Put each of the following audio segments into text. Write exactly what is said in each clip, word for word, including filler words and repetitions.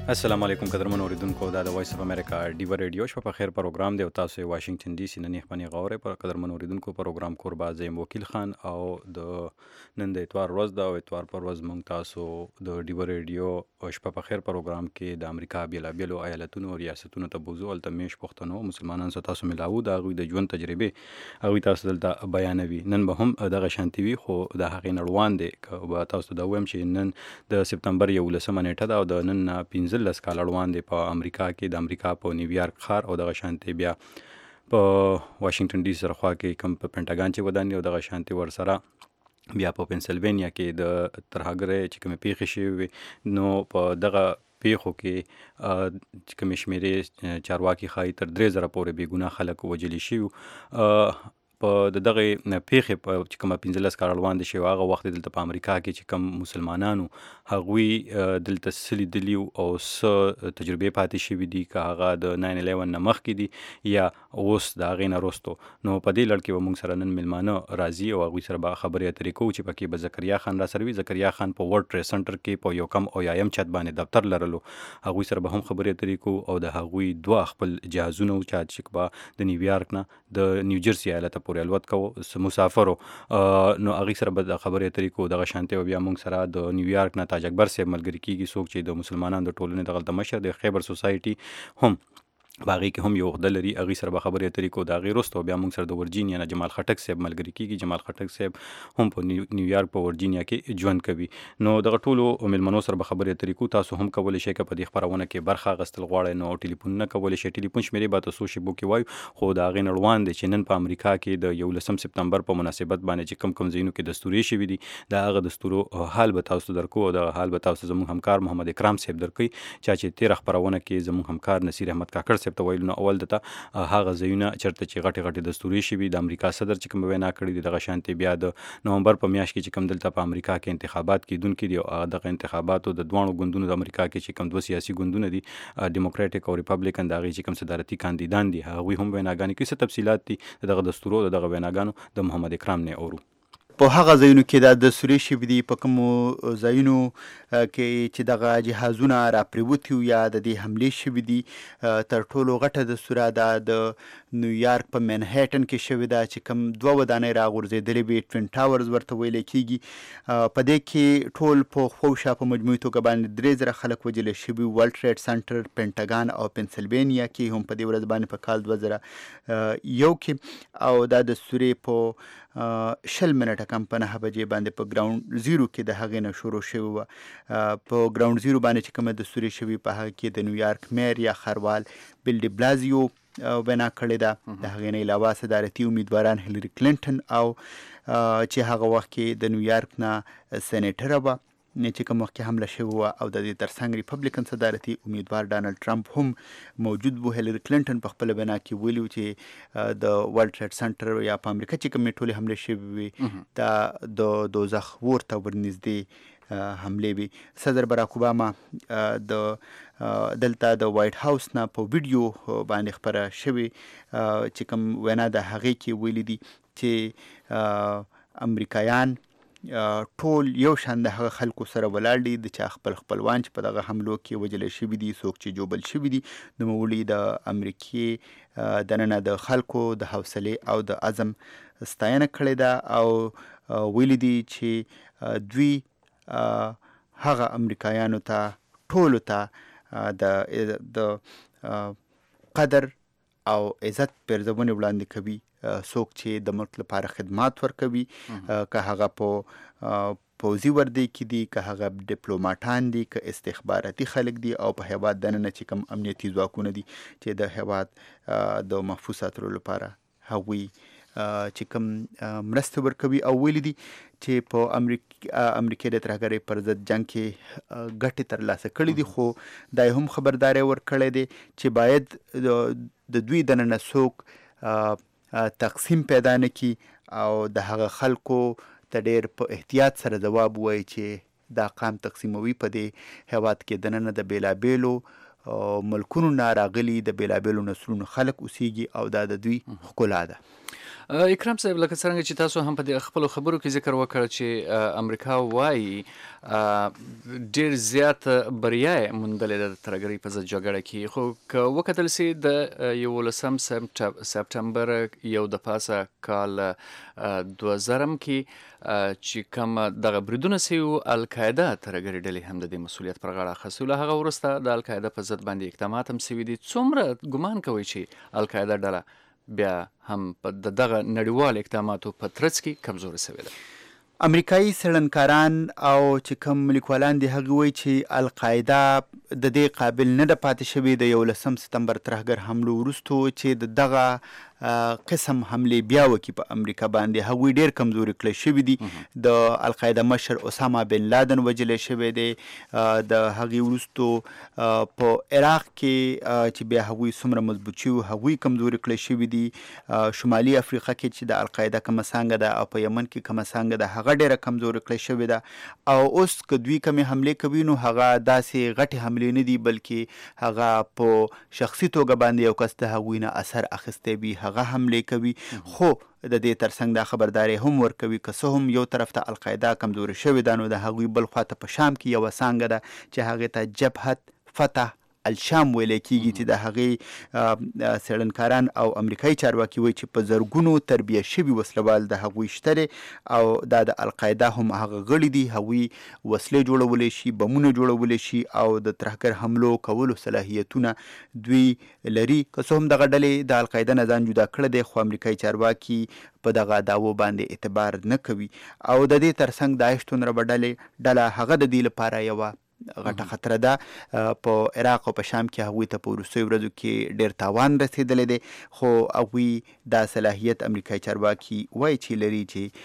السلام علیکم قدرمن اوریدونکو دا د وایس اف امریکا ډیو ریډیو شپه په خیر پروګرام دی او تاسو واشنگټن ډي سي نه خپنی غوړې پر قدرمن اوریدونکو پروګرام کوربا زم وکیل خان او د نن د اتوار ورځ دا او اتوار پر ورځ مونږ تاسو د ډیو ریډیو شپه په خیر پروګرام کې د امریکا بیل بیل ایالتونو او ریاستونو ته بوزو ول تمیش پښتنو مسلمانانو سره تاسو ملاو دا غوي د ژوند تجربه او تاسو دلته بیانوي نن به هم دغه شانتي وي خو د هغې نړوان دی که تاسو دا وایم چې نن د سپتمبر یولسمه نیټه دا او د نن پنځه لس کال روان دی په امریکا کې د امریکا په نیویارک ښار او دغه شانتي بیا په واشنگټن ډي سي سره خوا کې کم په پینټاګان چې ودانې او دغه شانتي ورسره بیا په پنسلوانیا کې د ترهګرۍ چې کومې پیښې شوې نو په دغه پیښو کې چې کومې شمیرې چارواکي ښایي تر درې زره پورې بې ګناه خلک وژلي شوي په د دغه پیښې په چې کومه پنځه لس کال روان دي شوی هغه وخت دلته په امریکا کې چې کوم مسلمانانو هغوی دلته څه لیدلي او څه تجربې پاتې شوي دي که هغه د ناین الیون نه مخکې دي یا اوس د هغې نه وروستو نو په دې لړ کې به موږ سره نن میلمانه راځي او هغوی سره به خبرې اترې کوو چې پکې به زکریا خان را سره وي. زکریا خان په ورلډ ټریډ سنټر کې په یو کم او یایم چت باندې دفتر لرلو هغوی سره به هم خبرې اترې کوو او د هغوی دوه خپل جهازونه و چې به د نیویارک نه د نیوجرسي ایالت پورې الوت کوو مسافرو نو هغې سره به د خبرې اترې کوو. دغه شانتي بیا موږ سره د نیویارک نه تاج اکبر صاحب ملګري کېږي څوک چې د مسلمانانو د ټولنې دغلته مشر د خیبر سوسایټي هم په هغې کې هم یو عهده لري هغې سره به خبرې اترې کوو. د هغې وروسته بیا موږ سره د ورجینیا نه جمال خټک صاحب ملګري کېږي. جمال خټک صاحب هم په نیویارک په ورجینیا کې ژوند کوي. نو دغه ټولو میلمنو سره به خبرې اترې کوو. تاسو هم کولی شئ که په دې خپرونه کې برخه اخیستل غواړئ نو ټلیفونونه کولی شئ. ټلیفون شمېرې به تاسو شیبو کې وایو خو د هغې نه روان دی چې نن په امریکا کې د یولسم سپتمبر په مناسبت باندې چې کم کم ځایونو کې دستورې شوي دي د هغه دستورو حال به تاسو درکو او دغه حال به تاسو زموږ همکار محمد اکرام صاحب درکوي چا چې تېره خپرونه کې زموږ همکار نصیر احمد کاکړ صاحب ته ویلو نو اول ته هغه ځایونه چېرته چې غټې غټې دستورې شوي د امریکا صدر چې کوم وینا کړې دي دغه شانتې بیا د نومبر په میاشت کې چې کوم دلته په امریکا کې انتخابات کېدونکي دي او دغه انتخاباتو د دواړو ګوندونو د امریکا کې چې کوم دوه سیاسي ګوندونه دي ډیموکراټیک او ریپبلیکن د هغې چې کوم صدارتي کاندیدان دي هغوی هم ویناګانې کوي. څه تفصیلات دي د دغه دستورو د دغه ویناګانو د محمد اکرام نه اورو. په هغه ځایونو کې دا دستورې شوي دي په کومو ځایونو کې چې دغه جهازونه راپرېوتي وو یا د دې حملې شوي دي تر ټولو غټه دستوره دا د نیویارک په منهټن کې شوې ده چې کوم دوه ودانۍ راغورځېدلې وي ټوین ټاورز ورته ویلی کېږي. په دې کې ټول په خوشا په مجموعي توګه باندې درې زره خلک وژلی شوي. ورلډ ټریډ سنټر پینټاګان او پنسلوانیا کې هم په دې ورځ باندې په کال دوه زره یو کې او دا دستورې په شل منټه کم په نهه بجې باندې په ګراوند زیرو کې د هغې نه شروع شوې وه. په ګراوند زیرو باندې چې کومه دستورې شوي په هغه کې د نیویارک میر یا ښاروال بیل ډي بلازیو وینا کړې ده. د هغې نه علاوه صدارتي امیدواران هیلري کلینټن او چې هغه وخت کې د نیویارک نه سینیټره وه چې کوم وخت کې حمله شوې وه او د دې ترڅنګ ریپبلیکن صدارتي امیدوار ډانلډ ټرمپ هم موجود و. هیلري کلینټن په خپله وینا کې ویلي و چې د ورلډ ټریډ سنټر یا په امریکا چې کومې ټولې حملې شوې وي دا د دوزخ اور ته ورنږدې حملې وي. صدر براک اوباما د دلته د وایټ هاوس نه په ویډیو باندې خپره شوې چې کوم وینا د هغې کې ویلي دي چې امریکایان ټول یو شان د هغه خلکو سره ولاړ دي د چا خپل خپلوان چې په دغه حملو کې وژلی شوي دي څوک چې جوبل شوي دي. نوموړي د امریکې دننه د خلکو د حوصلې او د عزم ستاینه کړې ده او ویلي دي چې دوی هغه امریکایانو ته ټولو ته د د قدر او عزت پرځونې وړاندې کوي څوک چې د ملک لپاره خدمات ورکوي که هغه په پوځي وردی کې دي که هغه ډیپلوماټان دي که استخباراتي خلک دي او په هیواد دننه چې کوم امنیتي ځواکونه دي چې د هیواد د محفوظ ساتلو لپاره هغوی چې کوم مرسته ورکوي. او ویلي دي چې په امریکې د ترهګرۍ پر ضد جنګ کې ګټې ترلاسه کړي دي خو دا هم خبرداری ورکړی دی چې باید د دوی دننه څوک تقسیم پیدا نه کی او د هغه خلکو ته ډېر په احتیاط سره ځواب وایي چې دا قام تقسیموي. په دې هیواد کې دننه د بیلابیلو ملکونو نه راغلي د بیلابیلو نسلونو خلک اوسیږي او دا د دوی ښکلا ده. اکرام صاحب لکه څنګه چې تاسو هم په خپل خبرو کې ذکر وکړ چې امریکا وایي ډیر زیات بریا موندلې ده د ترهګرۍ په ضد جګړه کې، خو که وکتل سي د یولسم سپټمبر یو د پاسه کال دوه زرم کې چې کوم دغه بریدونه سوي وو، القاعده ترهګرۍ ډلې هم د دې مسؤلیت پر غاړه اخیستی و. له هغه وروسته د القاعده په ضد باندې اقدامات هم سوي دي. څومره ګمان کوئ چې القاعده ډله بیا هم په دغه نړیوال اقداماتو په ترڅ کې کمزوري شوې ده؟ امریکایي څېړنکاران او چې کوم لیکوالان دي هغه وایي چې القاعده د دې قابل نه ده پاتې شوې د یولسم سپتمبر ترهګر حملو وروستو چې د دغه قسم حملې بیا وکړي په امریکا باندې. هغوی ډېر کمزوري کړی شوي دي. د القاعده مشر اسامه بن لادن وژلی شوی دی. د هغې وروستو په عراق کې چې بیا هغوی څومره مضبوط شوي هغوی کمزوري کړی شوي دي. شمالي افریقا کې چې د القاعده کومه څانګه ده او په یمن کې کومه څانګه ده هغه ډېره کمزوري کړی شوې ده. او اوس که دوی کومې حملې کوي نو هغه داسې غټې حملې نه دي بلکې هغه په شخصي توګه باندې یو کس د هغوی نه اثر اخیستی وي هغه حملې کوي. خو د دې ترڅنګ دا خبرداری هم ورکوي که څه هم یو طرف ته القاعده کمزوري شوې ده نو د هغوی بل خواته په شام کې یوه څانګه ده چې هغې ته جبهه فتح الشام ویلی کېږي چې د هغې څېړنکاران او امریکایي چارواکي وایي چې په زرګونو تربیه شوي وسلوال د هغوی شته دی او دا د القاعده هم هغه غړي دي. هغوی وسلې جوړولی شي، بمونه جوړولی شي او د ترهګر حملو کولو صلاحیتونه دوی لري. که څه هم دغه ډلې د القاعده نه ځان جدا کړی دی خو امریکایي چارواکي په دغه دعوو باندې اعتبار نه کوي. او د دې ترڅنګ د داعش تونره ډلې ډله هغه د دې لپاره یوه غټه خطره ده. په عراق او په شام کې هغوی ته په وروستیو ورځو کې ډېر تاوان رسېدلی دی خو هغوی دا صلاحیت امریکایي چارواکي وایي چې لري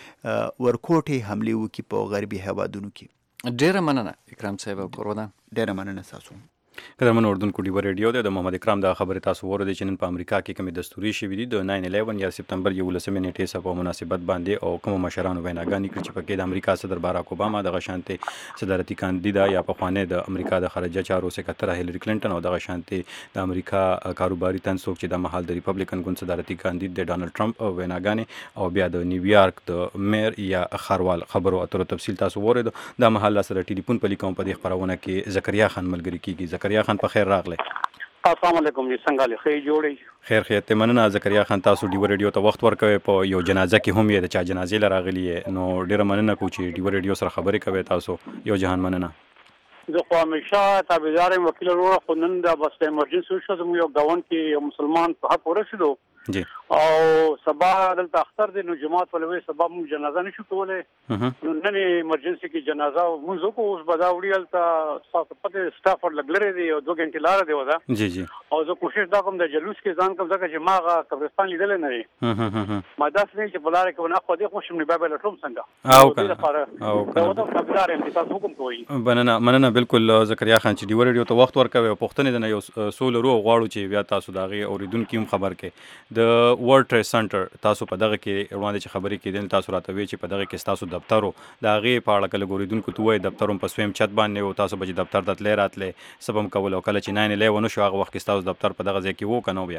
چې ورکوټې حملې وکړي په غربي هیوادونو کې. ډېره مننه اکرام صاحب او کورودان. ډېره مننه ستاسو. قدرمن اردوونکو ډیوه ریډیو دی د محمد اکرام دا خبرې تاسو واورئ چې نن په امریکا کې کومې دستوري شوي دي د ناین الیون یا سپتمبر یولسمې نیټې سره په مناسبت باندې او کومو مشرانو ویناګانې کړي چې پکې د امریکا صدر باراک اوباما دغه شانتې صدارتي کاندیدا یا پخوانی د امریکا د خارجه چارو سکرتره هیلری کلینټن او دغه شانتې د امریکا کاروباري تن څوک چې د مهال د ریپبلیکن ګوند صدارتي کاندید د ډانلډ ټرمپ ویناګانې او بیا د نیویارک د میر یا ښاروال خبرو اترو تفصیل تاسو واورئ. دا مهال سره ټلیفون په لیکوم په دې خپرونه کې زکریا خان ملګری کیږي. زکریا خان په خیر راغلی. السلام علیکم جی، څنګه له خیر جوړی؟ خیر خیر ته مننه. زکریا خان تاسو ډیو ریډیو ته وخت ورکوي په یو جنازه کې هم یې د چا جنازې لراغلی نو ډیره مننه کوم چې ډیو ریډیو سره خبرې کوي. تاسو یو جهان مننه. زه خو همیشه تابعدار یم وکیل ورو خو نن د بس ایمرجنسي شو زموږ یو غاون کې یو مسلمان په حق ورسېدو جی او سبا دلته اختر دی نو جماعت ولوي سبا موږ جنازه نشو کولای نو نن ایمرجنسي کې جنازه موږ کو اوس بدا وړیل ته تاسو پته سټافورد لګلره دی او دوه غنټې لار دی ودا جی جی او زه کوشش دا کوم د جلوس کې ځان کوم ځکه چې ماغه قبرستان لیدل نه لري ما داس نه چې بلاره کې نه خو دې خوشم نه بابل ټوم څنګه او کنه او کنه دا ته تابعدار یم تاسو حکم کوئ. مننه مننه بالکل زکریا خان چې ډیو ریډیو ته وخت ورکوي او پښتنې د یو سول رو غواړو چې بیا تاسو داغه اوریدونکو هم خبر کې د ورلد ټریډ سنټر تاسو په دغه کې وړاندې چې خبرې کېدل تاسو راته وی چې په دغه کې تاسو دفترو د هغې په اړه کله ګوریدونکو ته وایي دفترونه په سویم چت باندې او تاسو به دفتر ته تللی راتلې سبم کول او کله چې ناین الیون شو هغه وخت کې تاسو دفتر په دغه ځای کې وو که نه بیا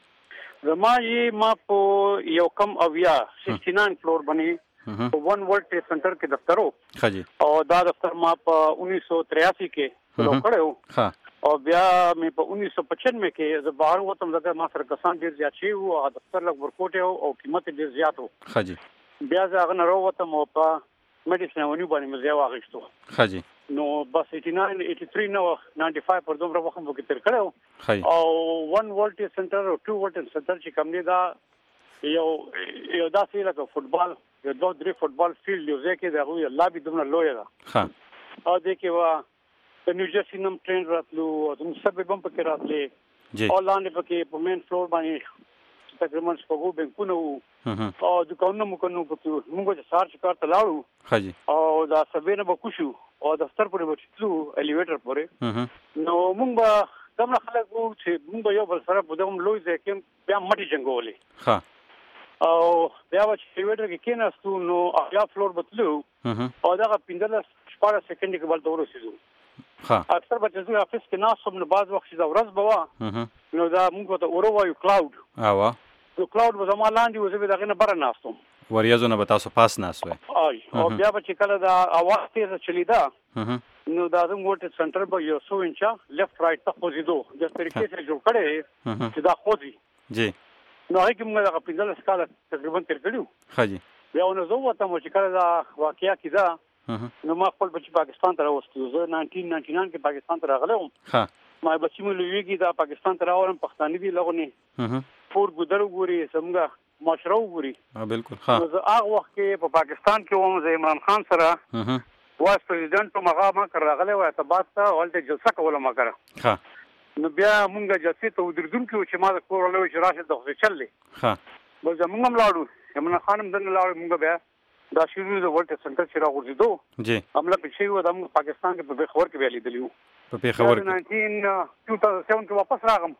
زما یې ما په یو کم اویا سکسټي ناین فلور باندې په ون ورلد ټریډ سنټر کې دفتر وو ښه جي او دا دفتر ما په انیس سو تریاسی کې شروع کړی ښه او بیا مې په انیس سو پچانوے کې زه بهر وتم ځکه ما سره کسان ډېر زیات شوي وو هغه دفتر لږ ورکوټی او قیمت یې ډېر زیات و. ښه جي بیا زه هغه نه راووتم او په میډیسن اونیو باندې مې ځای واخیستو. ښه جي نو بس ایټي ناین ایټي تھری نو ناینټي فایو پر دومره وخت مو کې تیر کړی ښه او ون ورلد ټریډ سنټر او ټو ورلد ټریډ سنټر چې کوم دی دا یو یو داسې لکه فوټبال یو دوه درې فوټبال فیلډ یو ځای کې د هغوی لابي دومره لویه ده. ښه او دې کې وا د نیوجرسي نم ټرین راتلو او زموږ سبې بم پکې راتلې او لاندې پکې په مین فلور باندې تقریبا شپږو بینکونه وو او دکانونه مو کنو پکې موږ چې سار چکار ته لاړو. ښه جي او دا سبې نه به کوشو او دفتر پورې به چتلو الیویټر پورې نو موږ به دومره خلک وو چې موږ به یو بل سره په دغه لوی ځای کې بیا مټې جنګولې. ښه او بیا چې الیویټر کې کېناستو نو بیا فلور به تلو او دغه پنځلس شپاړس سیکنډې کې بل ته ورسېدو. اکثر به چې زه افس کې ناست وم نو بعض وخت چې دا ورځ به وه نو دا موږ ورته اورو وایو کلاوډ او نو کلاود به زما لاندې و زه به دغه نه بره ناستم وریځو نه به تاسو پاس ناست وای آی او بیا به چې کله دا اواز تیزه چلیده نو دا زموږ ولټیج سنټر به یو څو انچه لیفت رایټ ته خوځېدو د طریقې سره جوړ کړی چې دا خوځي جی نو هغې کې موږ دغه پنځلس کاله تقریبا تېر کړي وو ښه جي بیا ونه زه ووتم چې کله دا واقعه کېده نو ما خپل بچي پاکستان ته راوستي وو زه ناینټین ناینټي ناین کې پاکستان ته راغلی وم ما بچي مې لویږي دا پاکستان ته راوړم پښتانه دي لغونې پور ګودر وګوري زموږ معاشره وګوري بالکل ښه نو زه هغه وخت کې په پاکستان کې وم زه عمران خان سره واس پرزیدنټ وم هغه ما کر راغلی وو اعتبار ته هلته جلسه کوله ما کره ښه نو بیا مونږ جلسې ته ودرېدونکي وو چې ما د کور وړلی وو چې راشه د خو چل دی ښه بل زمونږ هم لاړو عمران خان هم دننه لاړو مونږ بیا دا شروع د ولټیج سنټر چې راغورځېدو جی حمله پکې شوې وه دا موږ پاکستان کې په پېښور کې بیا لیدلي وو په پېښور کې ناینټین ټو تاوزنډ سیون کې واپس راغم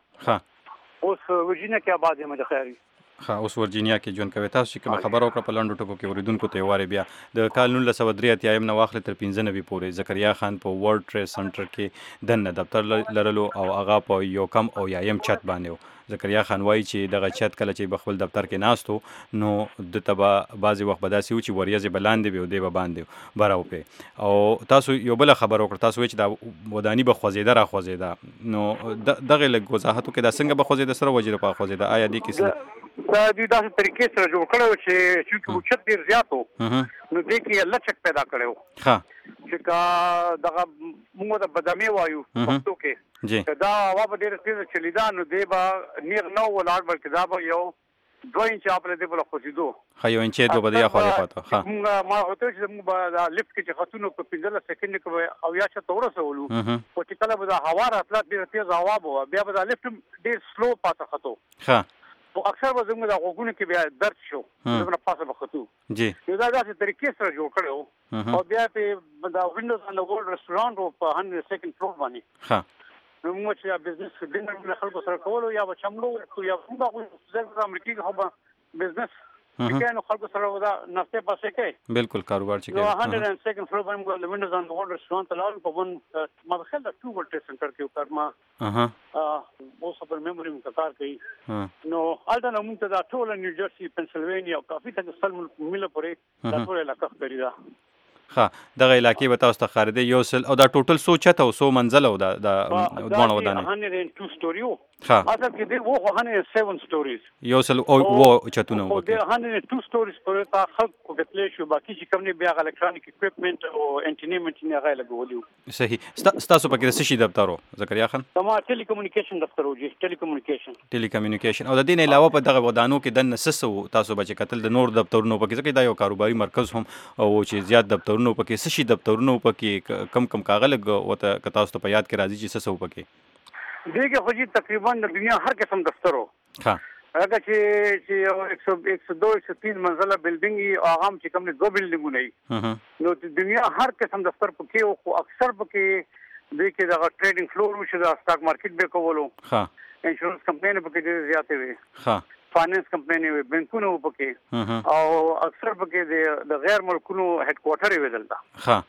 ښه اوس ورجینیا کې آباد یم د خیري ښه اوس ورجینیا کې ژوند کوي تاسو چې کومه خبره وکړه په لنډو ټکو کې اورېدونکو ته یې وارې بیا د کال نولس سوه درې اتیایم نه واخلې تر پنځه نوي پورې زکریا خان په ورلډ ټریډ سنټر کې دننه دفتر لرلو او هغه په یو کم او یایم چت باندې و زکریا خان وایي چې دغه چت کله چې په خپل دفتر کې ناست و نو دته به بعضې وخت به داسې و چې وریځې به لاندې وي او دی به باندې بره وپې او تاسو یو بله خبره وکړه تاسو وایي چې دا وداني به خوځېده را خوځېده نو دغې لږ وضاحت وکړئ دا څنګه به خوځېده سره وجې لپاره خوځېده آیا دې کې دا دوی داسې طریقې سره جوړ کړی و چې چونکې اوچت ډېر زیات و نو دې کې یې لچک پیدا کړی و ښه چې که دغه موږ د بدامې وایو پښتو کې که دا هوا به ډېره تېزه چلیده نو دی به نیغ نه ولاړ بلکې دا به یو دوه انچه اپله دی به له خوځېدو ښه یو انچې دوه به د یا خوا دې خوا ته ښه موږ ما ورته چې موږ به دا لفټ کې چې خطونو په پنځلس سکنډ کې به اویا چته ورسولو خو چې کله به دا هوا راتله ډېره تېزه هوا به وه بیا به دا لفټ ډېر سلو پاته خطو ښه خو اکثر به زموږ د غوږونو کې بیا درد شو زموږ پاسه به خطو جی نو دا داسې طریقې سره جوړ کړی و او بیا پې دا وینډوز ان د ورلډ رسټورانټ و په هنډرډ سیکنډ فلور باندې ښه نو موږ چې بزنس ډینر له خلکو سره کولو یا به چملو ورکړو یا موږ هغوی زه په امریکا کې خو به بزنس کې نو خلکو سره دا ناشتې پاسې کوي بالکل کاروبار چې کوي نو هنډرډ سیکنډ فلور باندې موږ د وینډوز ان د ورلډ رسټورانټ ته لاړو په ون ما خیال دا ټو ولټیج سنټر کې وکړ ما اوس خبر میموري مو کار کوي نو هلته نه موږ ته دا ټول نیو جرسي پنسلوانیا او کافي ته سل میله پورې دا ټول علاقه ښکاري ده ښه دغه علاقې به تاسو ته ښکارېدی یو سل او دا ټوټل څو چته او څو منزله و دا دواړه ودانۍ هنډرډ اینډ ټو سټوري و ښه اصل کې دی و خو هنډرډ اینډ سیون سټوریز یو سل او اووه چتونه و پکې هنډرډ اینډ ټو سټوریز پورې ته خلکو کتلی شو باقي چې کوم نه بیا هغه الکترونیک اکوپمنټ او انټینمنټ یې هغه لګولي وو صحیح ستاسو پکې د څه شي دفتر و زکریا خان زما ټیلی کمیونیکیشن دفتر و جی ټیلی کمیونیکیشن ټیلی کمیونیکیشن او د دې نه علاوه په دغه ودانو کې دننه څه څه و تاسو به چې کتل د نور دفترونو پکې ځکه دا یو کاروباري مرکز هم او چې زیات دفترونو پکې څه شي دفترونو پکې کم کم کاغه لګ وته که تاسو ته په یاد کې راځي چې څه څه و پکې دې کې خو جی تقریبا د دنیا هر قسم دفتر و ښه هغه چې چې یو ایک سو ایک سو دو ایک سو تین منزله بلډینګ وي او هغه هم چې کوم نه دوه بلډینګونه وي نو د دنیا هر قسم دفتر پکې و خو اکثر پکې دې کې دغه ټریډینګ فلور وشي د سټاک مارکیټ به کولو ښه انشورنس کمپنۍ پکې ډېرې زیاتې وي ښه فاینانس کمپنۍ وي بینکونه وو پکې او اکثر پکې د غیر ملکونو هډ کوارټر وي دلته ښه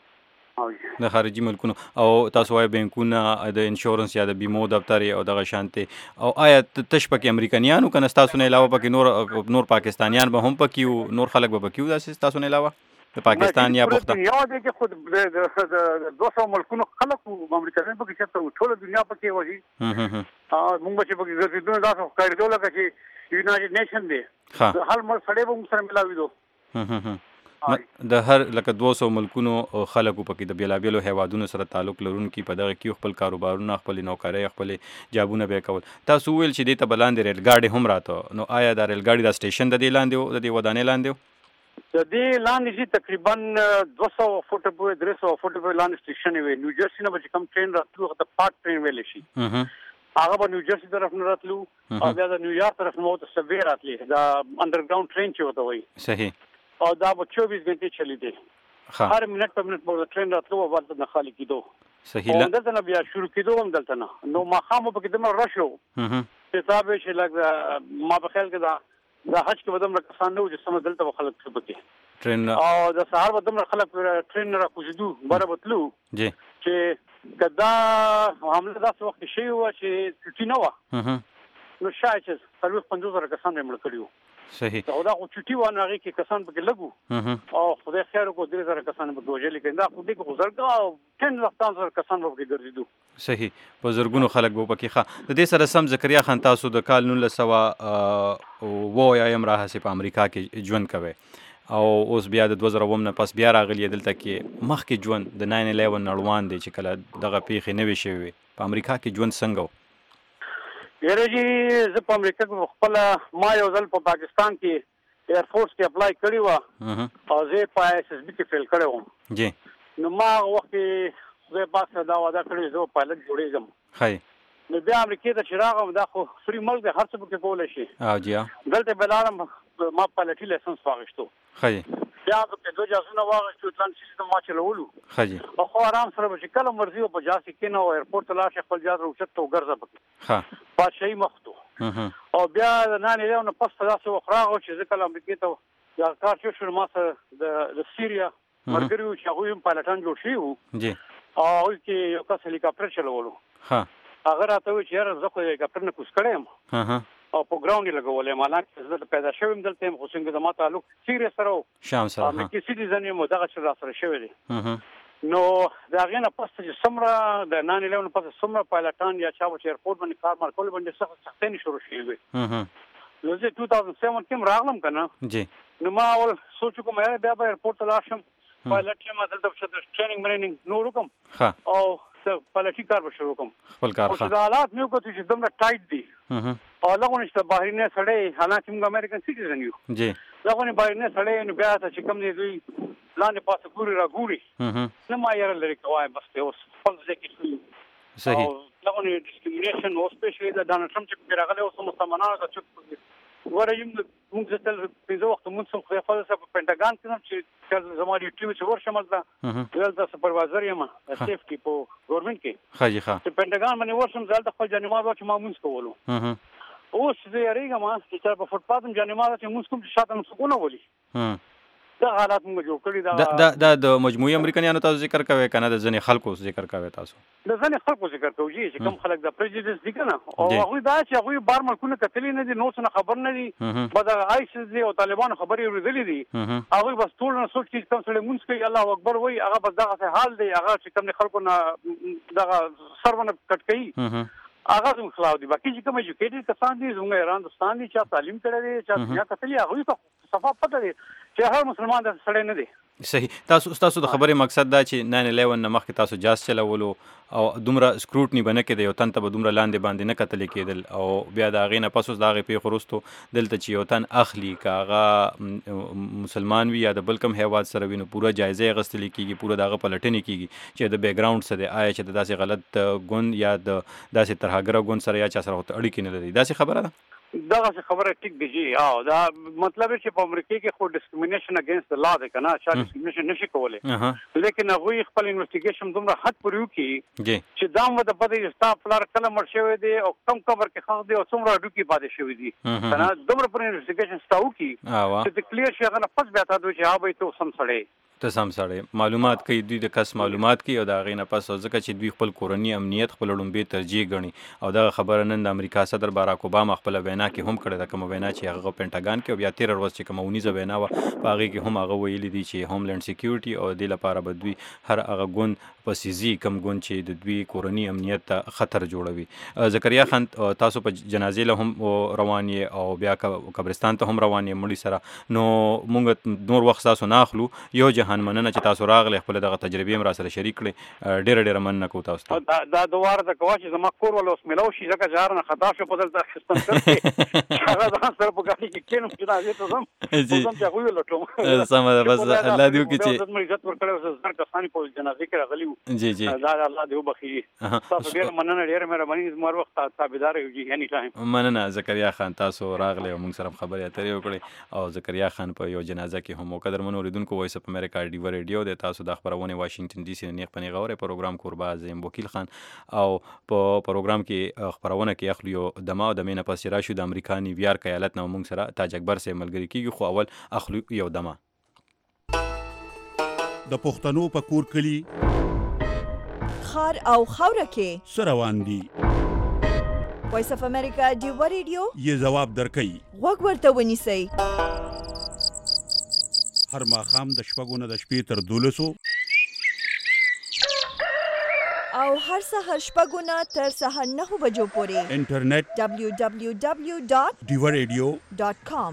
د خارجي ملکونو او تاسو وایي بینکونه د انشورنس یا د بیمو دفتر او دغه شانتې او آیا تش پکې امریکایانو که نه ستاسو نه علاوه پکې نور نور پاکستانیان به هم پکې وو نور خلک به پکې وو داسې ستاسو نه علاوه د پاکستان یا پښتون یو دی چې خود د دوه سوه ملکونو خلک امریکایان پکې چېرته ټوله دنیا پکې وځي موږ چې پکې ګرځېدو داسې ښکارېدو لکه چې یونایټډ نیشن دی د هر ملک سړی به موږ سره ملاوېدو د هر لکه دوه سوه ملکونو خلکو پکې د بېلابېلو هیوادونو سره تعلق لرونکي په دغه کې خپل کاروبارونه خپلې نوکرۍ خپلې جابونه به یې کول تاسو وویل چې دې ته به لاندې ریل ګاډي هم راته نو آیا دا ریل ګاډي دا سټیشن د دې لاندې و د دې ودانۍ لاندې و د دې لاندې چې تقریبا دوه سوه فوټه پورې درې سوه فوټه پورې لاندې سټیشن وي نیو جرسي نه به چې کوم ټرین راتلو هغه ته پارک ټرین ویلی شي هغه به نیو جرسي طرف نه راتلو او بیا د نیویارک طرف نه ورته سبوی راتلی دا انډرګراونډ ټرین چې ورته وایي صحیح او دا به چوبیس غنټې چلیدې هر منټ په منټ به د ټرین راتلو او هلته نه خالي کېدو صحیح او دلته نه بیا شروع کېدو هم دلته نه نو ماښام به پکې دومره رش و حساب یې چې لږ ما په خیال کې دا دا حج کې به دومره کسان نه وو چې سمه دلته به خلک څه پکې ټرین او د سهار به دومره خلک ټرین نه راکوزېدو بره به تلو چې که دا حمله داسې وخت شوې وه چې چټي نه وه نو شاید چې څلور پنځوس زره کسان یې مړه کړي وو. صحیح. او دا خو چټي وانه هغې کې کسان پکې لږ او خدای خیر وکړو درې زره کسان پکې وژلي کړي. دا خو دې کې بزرګ او ټن لختان زره کسان به پکې ګرځېدو. صحیح. په زرګونو خلک به پکې ښه. د دې سره سم زکریا خان تاسو د کال نولس سوه اوه اویایم راهیسې په امریکا کې ژوند کوئ او اوس بیا د دوه زره اووم نه پس بیا راغلی دلته کې مخکې ژوند د ناین الیون نه روان دی چې کله دغه پیښې نوې شوې وې په امریکا کې ژوند څنګه و؟ یاره جي زه په امریکا کې خپله ما یو ځل په پاکستان کې ایرفورس کې اپلای کړی وه او زه په آی ایس ایس بي کې فیل کړی وم. جی. نو ما هغه وخت کې خدای پاک سره دا وعده کړې زه به پایلټ جوړېږم. ښایي. نو بیا امریکې ته چې راغلم دا خو فري ملک دی، هر څه پکې کولی شي. او جی. دلته به لاړم ما پایلټي لایسنس واخیستو. ښایي. بیا پکې دوه جازونه واخیستو، ټرانس سیسټم ما چلولو. ښه. او خو آرام سره به چې کله مرضي وه په جاز کې کېنه او ایرپورټ ته لاړ شې خپل جاز راوچت ته وګرځه پکې. ښه. بادشاهي مخ ته. او بیا د نان الیون نه پس ته داسې وخت راغی چې زه کله امریکې ته دا کار چې شو ما سره د سیریا ملګري وو چې هغوی هم پایلټان جوړ شوي وو. جی. او هغوی کې یو کس هلیکاپټر چلولو. ښه. هغه راته وویل چې یاره زه خو هلیکاپټر نه کوز کړی یم او په ګراونډ یې لګولی یم، حالانکې زه پیدا شوی یم دلته یم، خو څنګه زما تعلق سیریا سره و، شام سره امریکي سیټیزن یم او دغه چې راسره شوی دی. نو د هغې نه پس چې څومره د نان الیون نه پس څومره پایلټان یا چا به چې ایرپورټ باندې کار مار کولو باندې سخت سختۍ شروع شوي وې. نو زه ټو تاوزنډ سیون کې هم راغلم که نه. جی. نو ما اول سوچ وکړم یاره بیا به ایرپورټ ته لاړ شم، پایلټ یم، دلته به ټریننګ مریننګ نور وکړم او پایلټي کار به شروع وکړم. خپل کار. خو دا حالات مې وکتل چې دومره ټایټ دي او لغونې چې د بهرنی سړی، حالانکې موږ امریکن سیټیزن یو، جی، لغونې بهرنی سړی نو بیا ته چې کوم دی دوی لاندې پاسه ګوري را ګوري نه ما یاره لرې کوای بس دی اوس خپل ځای کې. صحیح. او لغونې ډسکریمینیشن او سپیشلی د ډانلډ ټرمپ چې پکې راغلی اوس مسلمانانو ته چوپ وره یم. موږ زه تل پنځه وخته مونځ کوم، خدای فضل صاحب په پینټاګان کې هم چې کله زما ډیوټي وي چې ورشم هلته دلته سپروایزر یم سیفټي په ګورنمنټ کې. ښه جي. ښه. چې پینټاګان باندې ورشم زه هلته خپل جانماز وه چې ما مونځ کولو. اوس زه یېرېږم چې چا په فوټپاث هم جانماز چې مونځ کوم چې شاته مو سکون ولي. دا حالات موږ جوړ کړي. دا دا د مجموعي امریکایانو تاسو ذکر کوئ که نه د ځینې خلکو ذکر کوئ تاسو؟ د ځینې خلکو ذکر کوو جي، چې کوم خلک د پریجډیس دي که نه، او هغوی دا چې هغوی بار ملکونه کتلي نه دي، نور څه نه خبر نه دي، به د آیسیس دي او طالبانو خبرې اورېدلې دي، هغوی بس ټول نه سوچ کوي چې کوم سړی مونځ کوي الله اکبر وایي، هغه بس دغسې حال دی، هغه چې کوم خلکو نه دغه سر ونه کټ کوي هغه زموږ خلاف دي. باقي چې کوم ایجوکیټډ کسان دي زموږ ایران دوستان دي، چا تعلیم کړی دی، چا دنیا کتلي، هغوی ته صفا پته دی چې هر مسلمان داسې سړی نه دی. صحیح. تاسو تاسو د خبرې مقصد دا چې ناین الیون نه مخکې تاسو جاز چلولو او دومره سکروټني به نه کېده، یو تن ته به دومره لاندې باندې نه کتلې کېدل، او بیا د هغې نه پس اوس د هغې پیښو وروستو دلته چې یو تن اخلي که هغه مسلمان وي یا د بل کوم هیواد سره وي نو پوره جایزه یې اخیستلې کېږي، پوره د هغه پلټنې کېږي چې د بیکګراونډ څه دی، آیا چې د داسې غلط ګوند یا د داسې ترهګره ګوند سره یا چا سره ورته اړیکې نه لري. داسې خبره ده؟ دغسې خبره ټیک دی جی. او دا مطلب چې په امریکا کې خو ډسکریمینیشن اگینسټ د لا دی که نه، چا ډسکریمینیشن نشي کولی، لیکن هغوی خپل انویسټیګیشن دومره حد پورې وکړي چې دا هم ورته پته وي ستا پلار کله مړ شوی دی او کم قبر کې ښخ دی او څومره هډوکي پاتې شوي دي که نه، دومره پورې انویسټیګیشن ستا وکړي چې ته کلیر شي، هغه نه پس بیا تا دوی چې ها به ته سم سړی ته سم سړی معلومات کوي، دوی د کس معلومات کوي او د هغې نه پس ځکه چې دوی خپل کورني امنیت خپل لومړی ترجیح ګڼي. او دغه خبره نن د امریکا صدر باراک اوباما خپله وینا کې هم کړې ده، کومه وینا چې هغه پینټاګان کې او بیا تېره ورځ چې کومه اونیزه وینا وه په هغې کې هم هغه ویلي دي چې هوملینډ سیکیورټي او دې لپاره به دوی هر هغه ګوند پسیزي کم ګوند چې د دوی کورني امنیت ته خطر جوړوي. زکریا خان تاسو په جنازې له هم روان یې او بیا قبرستان ته هم روان یې مړي سره، نو موږ نور وخت تاسو نه اخلو، یو جهان مننه چې تاسو راغلی، خپل دغه تجربې هم را سره شریک کړې، ډېره ډېره مننه کوو تاسو ته. دا دواره ته کوه چې زما کور ول اوس میلاو شي، ځکه چې هر نه خطا شو په دلته اخیستن کړې هغه ځان سره په ګاډي کې کېنم جنازې ته ځم ځم چې هغوی ولټوم. سمه ده، بس الله دې وکړي چې زما عزت ورکړی اوس زر کسان په جنازې کې راغلي وو. جی جی دا الله دې وبخښي. تاسو ډېره مننه، ډېره مهرباني، زما هر وخت تابعدار یو جي اني ټایم. مننه زکریا خان، تاسو راغلی او موږ سره خبرې اترې وکړې. او زکریا خان په یو جنازه کې هم قدرمنو اوریدونکو وایس اف امریکا ډیو ریډیو د تاسو د خبرونه واشنگټن ډي سي نه نیغ پنیغه اوري پروګرام کوربه زم وکیل خان، او په پروګرام کې خبرونه کې اخلي او دما او د مینه پس راشو د امریکا نیویارک ایالت نو موږ سره تاج اکبر سره ملګری کیږي، خو اول اخلي یو دما. د پښتنو په کور کلی خار او خوره کې سروان دي وایس اف امریکا ډیوه ریډیو یې ځواب درکوي. غوږ ورته ونیسئ. هر ماښام د شپږو نه د شپې تر دولسو او هر سهار شپږو نه تر سهار نهو بجو پورې انټرنیټ دبلیو دبلیو دبلیو ډاټ ډیوه ریډیو ډاټ کام.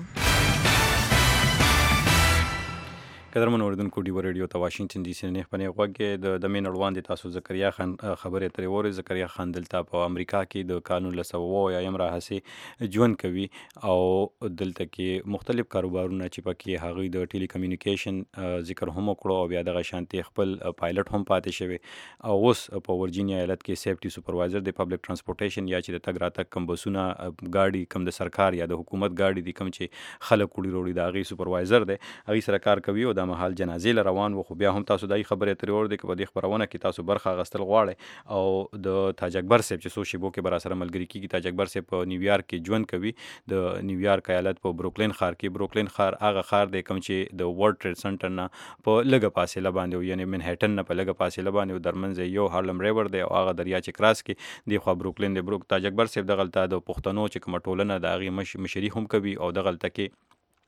قدرمن اوریدونکو ډیوه ریډیو ته واشنگټن ډي سي نه خپنې غوږ د د مین اړوند تاسو زکریا خان خبرې ترې وره. زکریا خان دلته په امریکا کې د قانون لسوه یا یم راهسي ژوند کوي او دلته کې مختلف کاروبارونه چې پکې هغوی د ټیلی کمیونیکیشن ذکر هم وکړو او بیا دغه شانتي خپل پایلټ هم پاتې شوی او اوس په ورجینیا ایالت کې سیفټي سپروایزر د پبلک ترانسپورټیشن یا چې د تګ راتګ کم بسونه ګاډي کم د سرکار یا د حکومت ګاډي دي کم چې خلک وړي وروړي د هغې سپروایزر دی هغې سره کار کوي او دا مهال جنازې له روان و. خو بیا هم تاسو دای خبرې ترې ور دي که په دې خپرونه کې تاسو برخه اخیستل غواړئ او د تاج اکبر صاحب چې څو شیبو کې به راسره ملګري کېږي. تاج اکبر صاحب په نیویارک کې ژوند کوي د نیویارک ایالت په بروکلین ښار کې. بروکلین ښار هغه ښار دی کوم چې د ورلډ ټریډ سنټر نه په لږه فاصله باندې و یعنې منهټن نه په لږه فاصله باندې و درمنځ یو هارلم ریور دی او هغه دریا چې کراس کې دی خوا بروکلین دی. بروک تاج اکبر صاحب دغلته د پښتنو چې کومه ټولنه د هغې مش مشري هم کوي او دغلته کې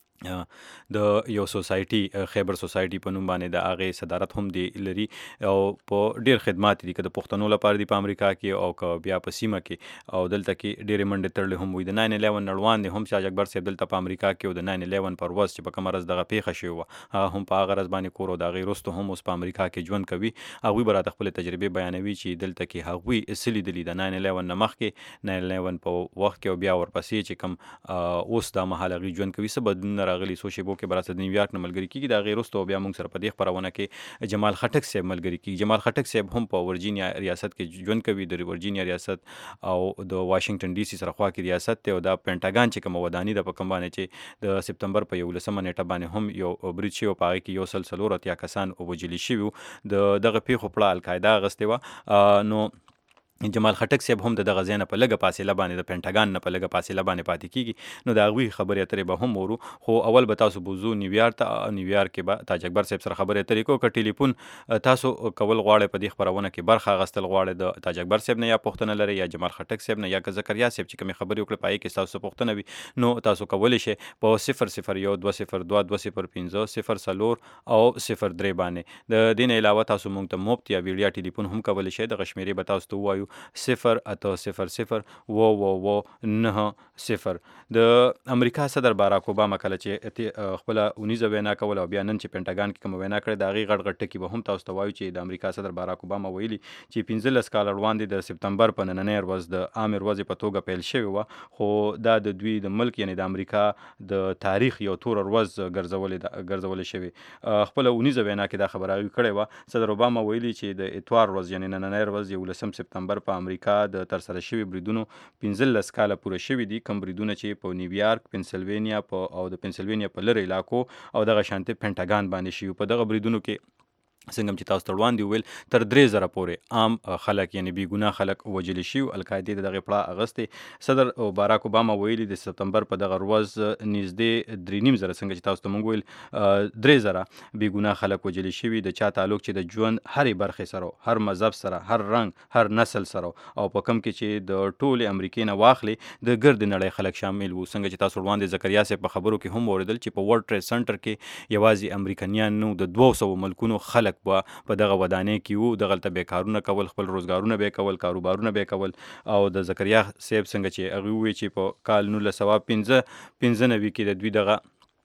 د یو سوسایټي خیبر سوسایټي په نوم باندې د هغې صدارت هم دی لري او په ډېر خدمات دي که د پښتنو لپاره دي په امریکا کې او که بیا په سیمه کې او دلته کې ډېرې منډې تړلې هم وي. د ناین الیون نړوان دی هم تاج اکبر صاحب دلته په امریکا کې او د ناین الیون پر ورځ چې په کومه ورځ دغه پیښه شوې وه هغه هم په هغه ورځ باندې کور او د هغې وروسته هم اوس په امریکا کې ژوند کوي. هغوی به راته خپلې تجربې بیانوي چې دلته کې هغوی څه لیدلي د ناین الیون نه مخکې ناین الیون په وخت کې او بیا ورپسې چې کوم اوس دا مهال هغوی ژوند کوي څه بدلونونه راغلي. څو شیبو کې براسه د نیویارک نه ملګري کېږي. د هغې وروسته بیا موږ سره په دې خپرونه کې جمال خټک صاحب ملګري کېږي. جمال خټک صاحب هم په ورجینیا ریاست کې ژوند کوي. د ورجینیا ریاست او د واشنگټن ډي سي سره خوا کې ریاست دی او دا پینټاګان چې کومه وداني ده په کوم باندې چې د سپتمبر په یولسمه نیټه باندې هم یو برید شوی په هغې کې یو سل څلور اتیا کسان وژلي شوي وو. د دغه پیښو پړه القاعده اخیستې وه. نو جمال خټک صاحب هم د دغه ځای نه په لږه فاصله باندې د پینټاګان نه په لږه فاصله باندې پاتې کېږي. نو د هغوی خبرې اترې به هم ورو خو اول به تاسو بوزو نیویارک ته. نیویارک کې به تاج اکبر صاحب سره خبرې اترې کوو. که ټلیفون تاسو کول غواړئ په دې خپرونه کې برخه اخیستل غواړئ د تاج اکبر صاحب نه یا پوښتنه لرئ یا جمال خټک صاحب نه یا که زکریا صاحب چې کومې خبرې وکړې په هغې کې ستاسو پوښتنه وي نو تاسو کولی شئ په صفر صفر یو دوه صفر دوه دوه صفر پنځه صفر څلور او صفر درې باندې. د دې نه علاوه تاسو موږ ته مفت یا ویډیا ټلیفون هم کولی شئ. دغه شمېرې به تاسو ته ووایو صفر اته صفر صفر و و و نه صفر. د امریکا صدر باراک اوباما کله چې خپله اونیزه وینا کوله او بیا نن چې پینټاګان کې کومه وینا کړې د هغې غټ غټ ټکي به هم تاسو ته وایو چې د امریکا صدر باراک اوباما ویلي چې پنځلس کاله وړاندې د سپتمبر په نننۍ ورځ د عامې ورځې په توګه پیل شوې وه خو دا د دوی د ملک یعنې د امریکا د تاریخ یو توره ورځ ګرځولې ګرځولې شوې. خپله اونیزه وینا کې دا خبره هغوی کړې وه. صدر اوباما ویلي چې د اتوار ورځ یعنې نننۍ ورځ یولسم سپتمبر په امریکا د ترسره شوي بریدونو پنځلس کاله پوره شوي دي. کوم بریدونه چې په نیویارک پنسلوینیا په او د پنسلوینیا په لرې علاقو او دغه شانتي پینټاګان باندې شوي. په دغه بریدونو کې څنګه چې تاسو ته وړاندې وویل تر درې زره پورې عام خلک یعنې بې ګناه خلک وژلي شوي. القاعدې د دغې پړه اخیستې. صدر باراک اوباما ویلي د سپتمبر په دغه ورځ نږدې درې نیم زره څنګه چې تاسو ته موږ ویل درې زره بې ګناه خلک وژلي شوي د چا تعلق چې د ژوند هرې برخې سره هر مذهب سره هر رنګ هر نسل سره او په کوم کې چې د ټولې امریکې نه واخلي د ګرد نړۍ خلک شامل وو. څنګه چې تاسو وړاندې زکریا صاحب په خبرو کې هم واورېدل چې په ورلډ ټریډ سنټر کې یوازې امریکنیان نو د دوه سوو ملکونو خلک به په دغه ودانۍ کې وو. دغلته به کارونه کول خپل روزګارونه به کول کاروبارونه به کول او د زکریا صاحب څنګه چې هغوی ووایي چې په کال نولس سوه پنځه پنځه نوي کې د دوی دغه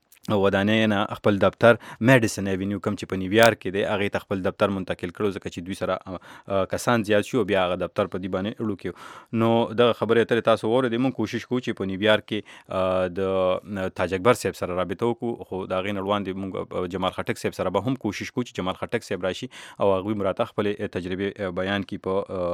ودانۍ نه خپل دفتر میډیسن ایوینیو کوم چې په نیویارک کې دی هغې ته خپل دفتر منتقل کړو ځکه چې دوی سره کسان زیات شي او بیا هغه دفتر په دې باندې اړو کړو. نو دغه خبرې اترې تاسو واورېدې. موږ کوشش کوو چې په نیویارک کې د تاج اکبر صاحب سره رابطه وکړو خو د هغې نه وړاندې موږ جمال خټک صاحب سره به هم کوشش کوو چې جمال خټک صاحب راشي او هغوی مو راته خپلې تجربې بیان کړي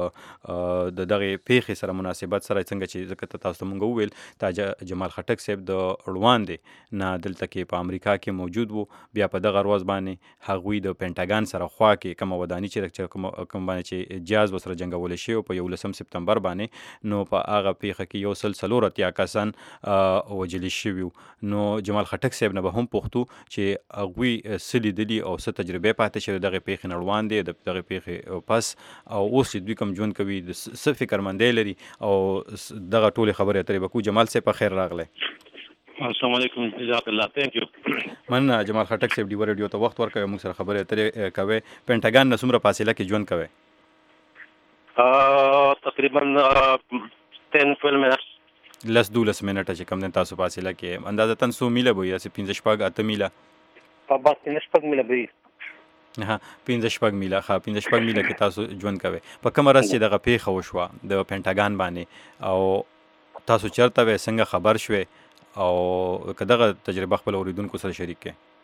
په د دغې پیښې سره مناسبت سره. څنګه چې ځکه تاسو ته موږ وویل تاج جمال خټک صاحب د وړاندې نه دلته کې چې په امریکا کې موجود وو. بیا په دغه ورځ باندې هغوی د پینټاګان سره خوا کې کومه وداني چې کوم باندې چې جهاز ورسره جنګولی شوی په یولسم سپتمبر باندې، نو په هغه پیښه کې یو سل څلور اتیا کسان وژلي شوي وو. نو جمال خټک صاحب نه به هم پوښتو چې هغوی څه لیدلي او څه تجربې پاتې شوې دغې پیښې نه وړاندې د دغې پیښې پس، او اوس چې دوی کوم ژوند کوي د څه فکرمندۍ لري او دغه ټولې خبرې اترې به کوو. جمال صاحب په خیر راغلی. السلام علیکم. جزاک الله. تhank you. مننه جمال خټک صاحب ډیوه ریډیو ته وخت ورکوي، موږ سره خبرې اترې کوي. پینټاګان نه څومره فاصله کې ژوند کوي؟ تقریبا ten twelve minutes. لس دولس منټه چې کوم دی تاسو فاصله کې اندازتاً څو میله به وي؟ هسې پنځه شپږ اته میله؟ په بس پنځه شپږ میله به وي. ها پنځه شپږ میله ښه پنځه شپږ میله کې تاسو ژوند کوئ. په کومه ورځ چې دغه پیښه وشوه د پینټاګان باندې، او تاسو چېرته وئ، څنګه خبر شوئ، او که دغه تجربه خپل اورېدونکو سره شریک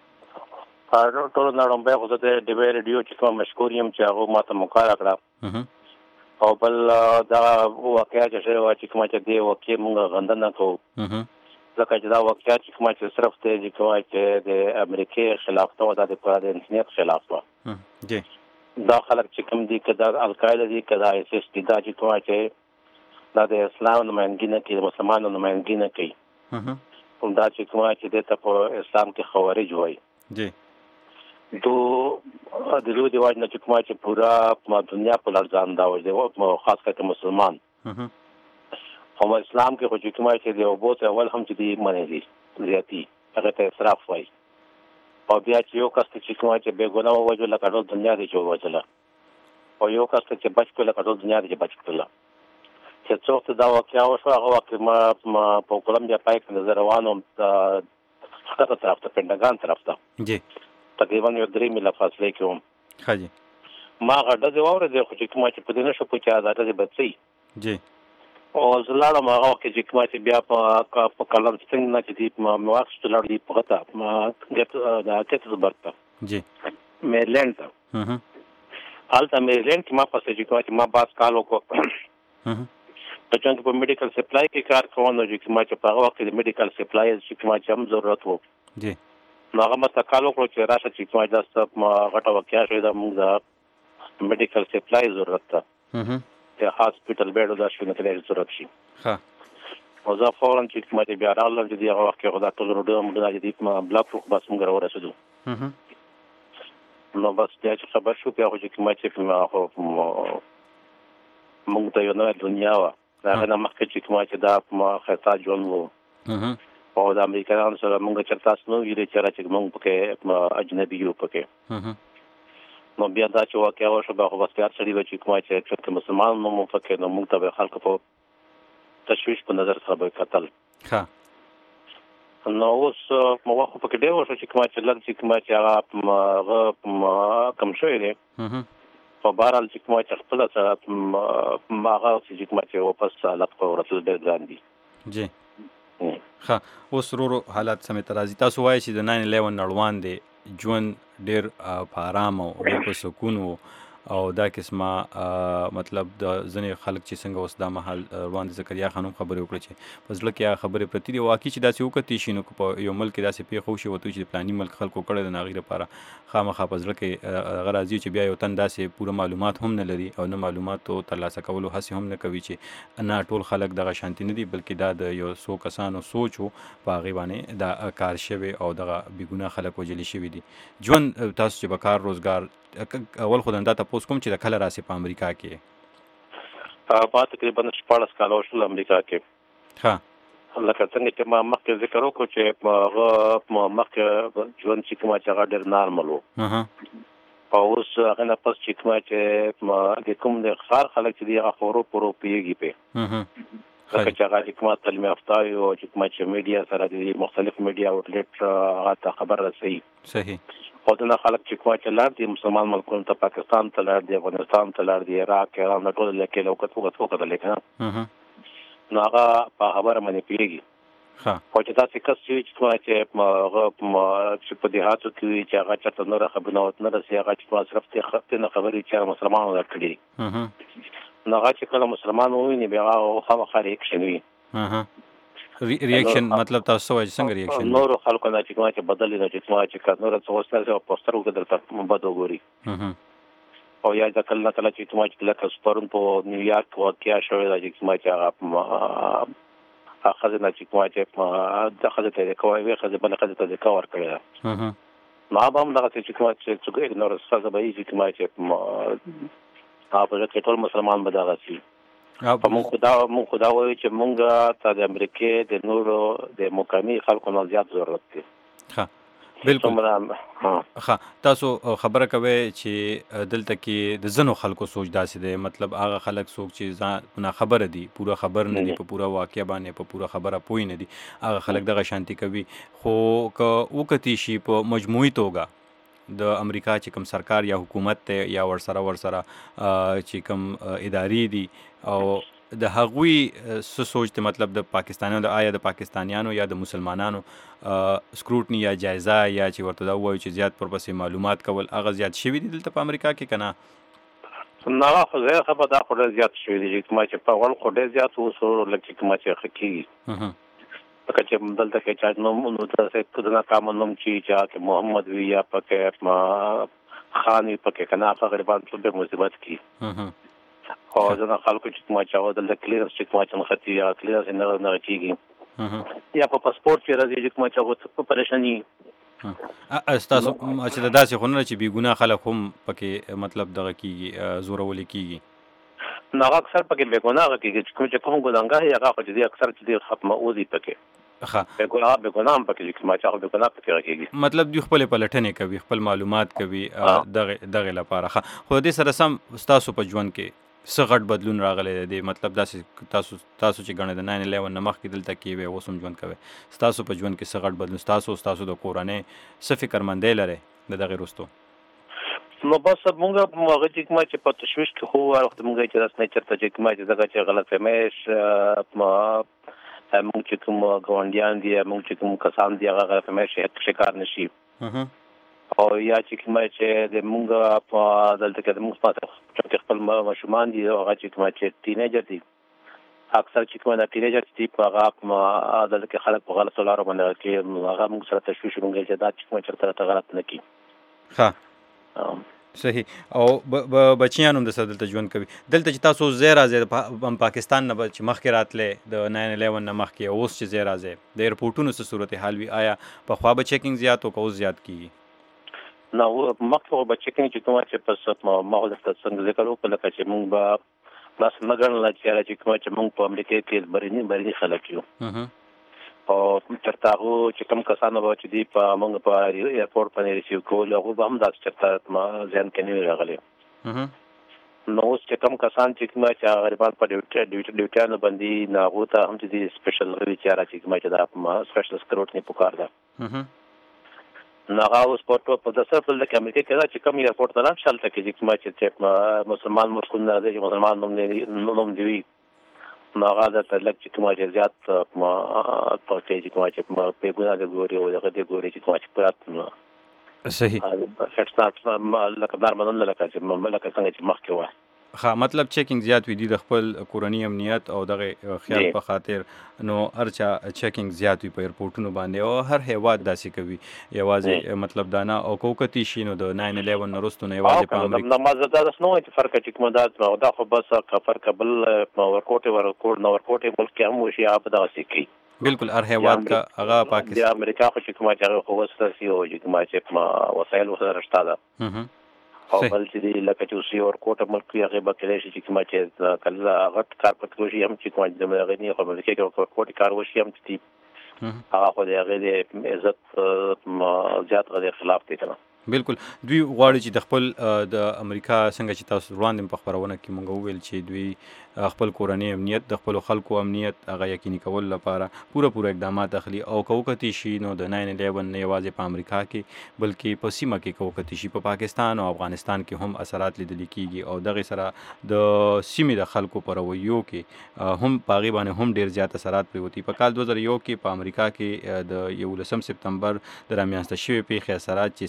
کړئ؟ ټولو نه لومړی خو زه د ډیوی ریډیو چې کوم مشکور یم چې هغو ما ته موقع راکړه، او بل دغه واقعه چې شوې وه چې کومه چې دې واقعې مونږ غندنه کوو، ځکه چې دا واقعیت چې کومه چې صرف دی چې کومه چې د امریکې خلاف ته وه، دا د پوره د انسانیت خلاف وه. دا خلک چې کوم دي، که دا القاعده دي، که دا ایس ایس دي، دا چې کومه چې دا د اسلام نمایندګي نه کوي، د مسلمانانو نمایندګي نه کوي، دا چې کومه چې دې ته په اسلام کې خوارج وایي. دو د دوی د وجه نه چې کومه چې پوره دنیا په لړزان دا وایي، خاص کر مسلمان او اسلام کې خو چې کومه چې د اوبو ته اول هم چې دی منې دي زیاتي، هغه ته اسراف وایي. او بیا چې یو کس چې کومه چې بې ګناه ووژل لکه ټول دنیا دی چې ووژله، او یو کس چې بچ کړو لکه ټول دنیا دی چې بچ کړله. چې څوک ته دا واقعه وشوه، هغه وخت ما په کولمبیا پای کې زه روان وم ښکته طرف ته، پینټاګان طرف ته، تقریبا یو درې میله فاصلې کې وم. ښه جي. ما هغه ډزې واورېدې، خو چې کومه چې په دې نه شو پوه چې دا ډزې به څه وي. جي. او زه لاړم هغه وخت کې چې کومه چې بیا په کلم سپرینګ نه چې دي مې واخیستو، لاړو دي په ته د ګیټسبرګ ته، میریلینډ ته. هلته میریلینډ کې ما پسې چې کومه چې ما بعض کال وکړو، په چونکې په میډیکل سپلای کې کار کوم، نو چې کومه چې په هغه وخت کې د میډیکل سپلای چې کومه چې هم ضرورت و، نو هغه ما ته کال وکړو چې راشه چې کومه دا غټه واقعه شوې ده، موږ د میډیکل سپلای ضرورت ده، د هاسپیټل بیډ دا شو نه کېدای ضرورت شي. او زه فوراً چې کومه چې بیا راغلم چې دې هغه وخت کې خو دا ټول روډونه موږ چې دي بلاک وو، بس موږ راورسېدو. نو بس بیا چې خبر شو، بیا خو چې کومه چې خو موږ ته یو نوې دنیا وه، د هغې نه مخکې چې کومه چې دا ښایسته ژوند و، او د امریکایانو سره موږ چېرته داسې نه ویلې چې موږ پکې اجنبي یو پکې. نو بیا دا چې واقعه وشوه، بیا خو بس بیا سړي به چې کومه چې چونکې مسلمان نو موږ پکې، نو موږ ته به خلکو په تشویش په نظر سره به کتل. نو اوس وخت خو پکې ډېر وشو چې کومه چې لږ چې کومه چې هغه کم شوی دی، په بهرحال چې کومه چې خپله سره هغه چې کومه چې واپس حالت په ورتلل ډېر ګران دي. جی ښه. اوس ورو ورو حالات سمې ته راځي. تاسو وایئ چې د ناین الیون نړوان دی، ژوند ډېر په آرام او ډېر په سکون و، او دا قسمه مطلب د ځینې خلک چې څنګه اوس دا مهال روان دي، زکریا خان هم خبرې وکړه چې په زړه کې هغه خبرې پرتې دي. واقعي چې داسې وکتې شي، نو که په یو ملک کې داسې پېښه وشي وته چې د پلاني ملک خلکو کړی د هغې لپاره خامخا په زړه کې هغه راځي چې بیا یو تن داسې پوره معلومات هم نه لري، او نه معلوماتو ترلاسه کولو هڅې هم نه کوي چې نه ټول خلک دغه شانتي نه دي، بلکې دا د یو څو کسانو سوچ و په هغې باندې دا کار شوی، او دغه بېګناه خلک وژلي شوي دي. ژوند تاسو چې به کار روزګار، اول خو دا تپوس کوم چې د کله راسې په امریکا کې؟ ما تقریبا شپاړس کاله وشول امریکا کې. ښه. لکه څنګه چې ما مخکې ذکر وکړو چې هغه مخکې ژوند چې کومه چې هغه ډېر نارمل و، او اوس هغه نه پس چې کومه چې د کوم د ښار خلک چې دي هغه خو ورو په ورو پوهېږي پې، ځکه چې هغه چې کومه تعلیم یافته وي، او چې کومه چې میډیا سره د مختلف میډیا آوټلیټ هغه ته خبر رسوي. صحیح. او دنه خلک چې کومه چې لاړ دي مسلمان ملکونو ته، پاکستان ته لاړ دي، افغانستان ته لاړ دي، عراق، ایران، دا ټول لکې له وکت وکت وکتلې که نه، نو هغه په خبره باندې پوهېږي. خو چې داسې کس وي چې کومه چې هغه چې په دیهاتو کې وي چې هغه چېرته نوره خبرونه نه رسي، هغه چې کومه صرف دې نه خبرې چې مسلمانانو در کړي دي، نو هغه چې کله مسلمان وویني بیا هغه خامخا ریاکشن وي. ریاکشن مطلب تاسو وایي څنګه ریاکشن نور خلکو نه چې ما چې بدلې نه چې ما چې نور څه وستل پوسټر وکړل په بد وګوري او یا د کله کله چې ما چې لکه سپورن په نیویارک واقعیا شوې ده چې ما چې هغه نه چې ما چې د خزه ته کوي وي خزه بل خزه ته کور کړی ما به هم دغه چې کوم چې څنګه نور څه به یې چې ما چې هغه په ټول مسلمان به دغه شي په مونږ خدا مونږ خدا وایي چې مونږ ته د امریکای د نورو د مقامی خلکو نه زیات ضرورت دی ها بالکل ها تاسو خبره کوي چې دلته کې د زنو خلکو سوچ داسې دی مطلب هغه خلک څوک چې ځان نه خبره دي پوره خبر نه دي په پوره واقعیا باندې په پوره خبره پوي نه دي هغه خلک دغه شانتي کوي خو که وکتی شي په مجموعي توګه د امریکا چې کوم سرکار یا حکومت ته یا ورسره ورسره چې کوم ادارې دي او د هغوی څه سوچ ته مطلب د پاکستانیانو د آیا د پاکستانیانو یا د مسلمانانو سکروټنی یا جایزه یا چې ورته دا وایي چې زیات پر پسې معلومات کول هغه زیات شوي دي دلته په امریکا کې که نه نه خو زه خبر دا خو ډېر زیات شوي دي چې ما چې په اول خو ډېر زیات اوس لږ چې ما چې ښه کېږي لکه چې دلته کې چا نوم نو داسې د ناکامه نوم چې چې محمد وي یا پکې خان وي پکې که نه هغه غریبان ټول به مصیبت کړي او ځنه خلکو چې ما چاو د کلیرنس چې ما چن خطي یا کلیرنس نه نه کیږي یا په پاسپورت کې راځي چې ما چاو څه پریشانی استاسو چې داسې خونه چې بي ګناه خلک هم پکې مطلب دغه کیږي زورول کیږي نه اکثر پکې بے ګناه کیږي چې کوم چې کوم ګناګار هغه خو دې اکثر چې ختمه اوزي پکې ها بے ګناه بے ګناه پکې چې ما چاو بے ګناه پکې راکېږي مطلب دوی خپل پلټنې کوي خپل معلومات کوي دغه دغه لپاره خو دې سره سم استاسو په ژوند کې څه غټ بدلون راغلی دی مطلب داسې تاسو تاسو چې ګڼئ د ناین الیون نه مخکې دلته کې وی اوس هم ژوند کوئ ستاسو په ژوند کې څه غټ بدلون ستاسو ستاسو د کورنۍ څه فکرمندۍ لرئ د دغې وروستو نو بس مونږ هغه چې کومه چې په تشویش کې خو وخت مونږ چې داسې نه چېرته چې کومه چې دغه چې غلطفهمۍ مونږ چې کوم ګاونډیان دي مونږ چې کوم کسان دي هغه غلطفهمۍ شکار نه شي او یا چې کومه چې د مونږ په دلته کې د مونږ په چې خپل ماشومان دي هغه چې کومه چې ټینیجر دي اکثر چې کومه د ټینیجر دي په هغه دلته کې خلک په غلطو لارو باندې کې هغه مونږ سره تشویش مونږ چې دا چې کومه چېرته غلط نه کړي ها صحیح او بچیان هم د سره دلته ژوند کوي دلته چې تاسو ځای راځئ پاکستان نه چې مخکې راتلې د ناین الیون نه مخکې اوس چې ځای راځئ د ایرپورټونو څه صورتحال وي آیا پخوا به چیکینګ زیات او که اوس زیات کېږي نه مخکې به چیکینګ چې کومه چې پس ماحول ته څنګه ذکر وکړو لکه چې مونږ به بس نه ګڼله چې چې کومه چې مونږ په امریکا کې بریني بریني خلک یو او چېرته هغو چې کوم کسانو به چې دي په مونږ په ایرپورټ باندې ریسیو کول هغوی به هم داسې چېرته ذهن کې نه وي راغلی نو اوس چې کوم کسان چې کومه چې غریبان په ډیوټیانو باندې نو هغو ته هم چې دي سپیشل غوي چې را چې کومه چې دا سپیشل سکروټني پکار ده نو هغه اوس په داسې په لکه امریکا کې دا چې کوم ایرپورټ ته نه شلته کې چې کومه چې مسلمان مسکون نه دی چې مسلمان نوم نوم دی وي نو هغه درته لږ چې کومه چې زیات په چې کومه چې په ګناه د ګوري او دغه د ګوري چې کومه چې پرات صحیح فټسټارټ لکه دارمنون لکه چې لکه څنګه چې مخکې وای ها مطلب چیکینګ زیات وي دي د خپل کورنۍ امنیت او دغه خیال په خاطر نو هرچا چیکینګ زیات وي په ایرپورټونو باندې او هر هیواد داسې کوي یوازې مطلب دا نه او کوکتی شي نو د ناین الیون نه وروسته نه یوازې په امریکا نه مازه دا څه نه چې فرق چې کوم دا دا خو بس فرق بل ورکوټ ورکوټ نو ورکوټ ملک هم وشي هغه دا څه کوي بالکل هر هیواد کا هغه پاکستان د امریکا خو چې کومه چې خو وسره سی او چې کومه چې وسایل وسره رښتا ده او بل چې لکه چې اوس یو ورکوټ ملک یې هغه به کېدای شي چې کومه چې کله هغه کار پکې وشي هم چې کومه د غنی خو امریکا کې ورکوټ کار وشي هم چې هغه خو د هغه د عزت زیات غیر خلاف دی کنه بالکل دوی غواړي چې د خپل د امریکا څنګه چې تاسو وړاندې په خبرونه کې مونږ وویل چې دوی خپل کورنۍ امنیت د خپل خلکو امنیت هغه یقیني کول لپاره پوره پوره اقدامات اخلي او کوکتی شي نو د ناین الیون نه یوازې په امریکا کې بلکې په سیمه کې کوکتی شي په پاکستان او افغانستان کې هم اثرات لیدل کېږي او دغه سره د سیمې د خلکو په رویو کې هم پاغي باندې هم ډیر زیات اثرات پریوتی په کال دوه زره یو کې په امریکا کې د یولسم سپتمبر د رامیانسته شوی پیښې اثرات چې څنګه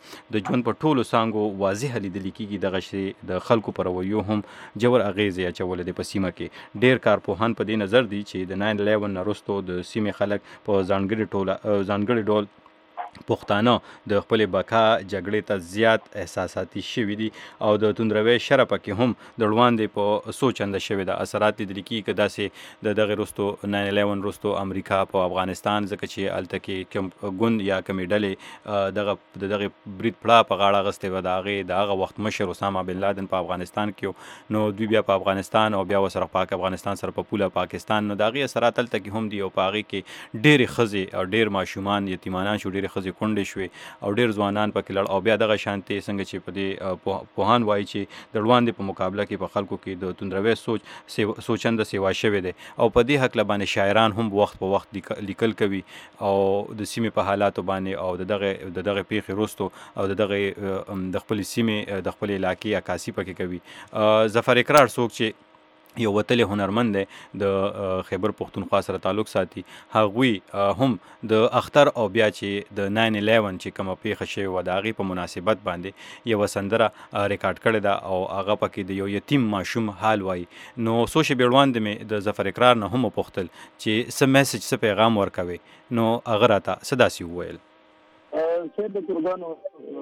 د ژوند په ټولو څانګو واضح لیدل کېږي. دغه شی د خلکو پر رویو هم جوړ اغیزې اچولې دي په سیمه کې. ډېر کارپوهان په دې نظر دي چې د ناین الیون نه وروسته د سیمې خلک په ځانګړي ټوله ځانګړي ډول پښتانه د خپل بقا جګړې ته زیات احساساتي شوي دي او د توندروي شر پکې هم د وړاندې په سوچ انده شوي ده. اثرات لیدل کېږي که داسې د دغه وروسته ناین الیون وروسته امریکا په افغانستان ځکه چې هلته کې کوم ګوند یا کومې ډلې دغه د دغه برید پړه په غاړه اخیستې وه، د هغې د هغه وخت مشر اسامه بن لادن په افغانستان کې، نو دوی بیا په افغانستان او بیا ورسره پاک افغانستان سره په پوله پاکستان، نو د هغې اثرات هلته کې هم دي او په هغې کې ډېرې ښځې او ډېر ماشومان یتیمانان شو، ډېرې ښځې کونډې شوې او ډېر ځوانان پکې لړ او بیا دغه شانتې څنګه چې په دې پوهان وایي چې د وړاندې په مقابله کې په خلکو کې د توندروي سوچ سوچنده سیوا شوی دی او په دې هکله باندې شاعران هم وخت په وخت لیکل کوي او د سیمې په حالاتو باندې او د دغه د دغه پیښې وروسته او د دغه د خپلې سیمې د خپلې علاقې عکاسي پکې کوي. ظفر اقرار څوک چې یو وتلی هنرمند دی د خیبر پښتونخوا سره تعلق ساتي، هغوی هم د اختر او بیا چې د ناین الیون چې کومه پیښه شوې وه د هغې په مناسبت باندې یوه سندره ریکارډ کړې ده او هغه پکې د یو یتیم ماشوم حال وایي. نو څو شېبې وړاندې مې د ظفر اقرار نه هم وپوښتل چې څه میسج څه پیغام ورکوي، نو هغه راته څه داسې وویل. سید قربانو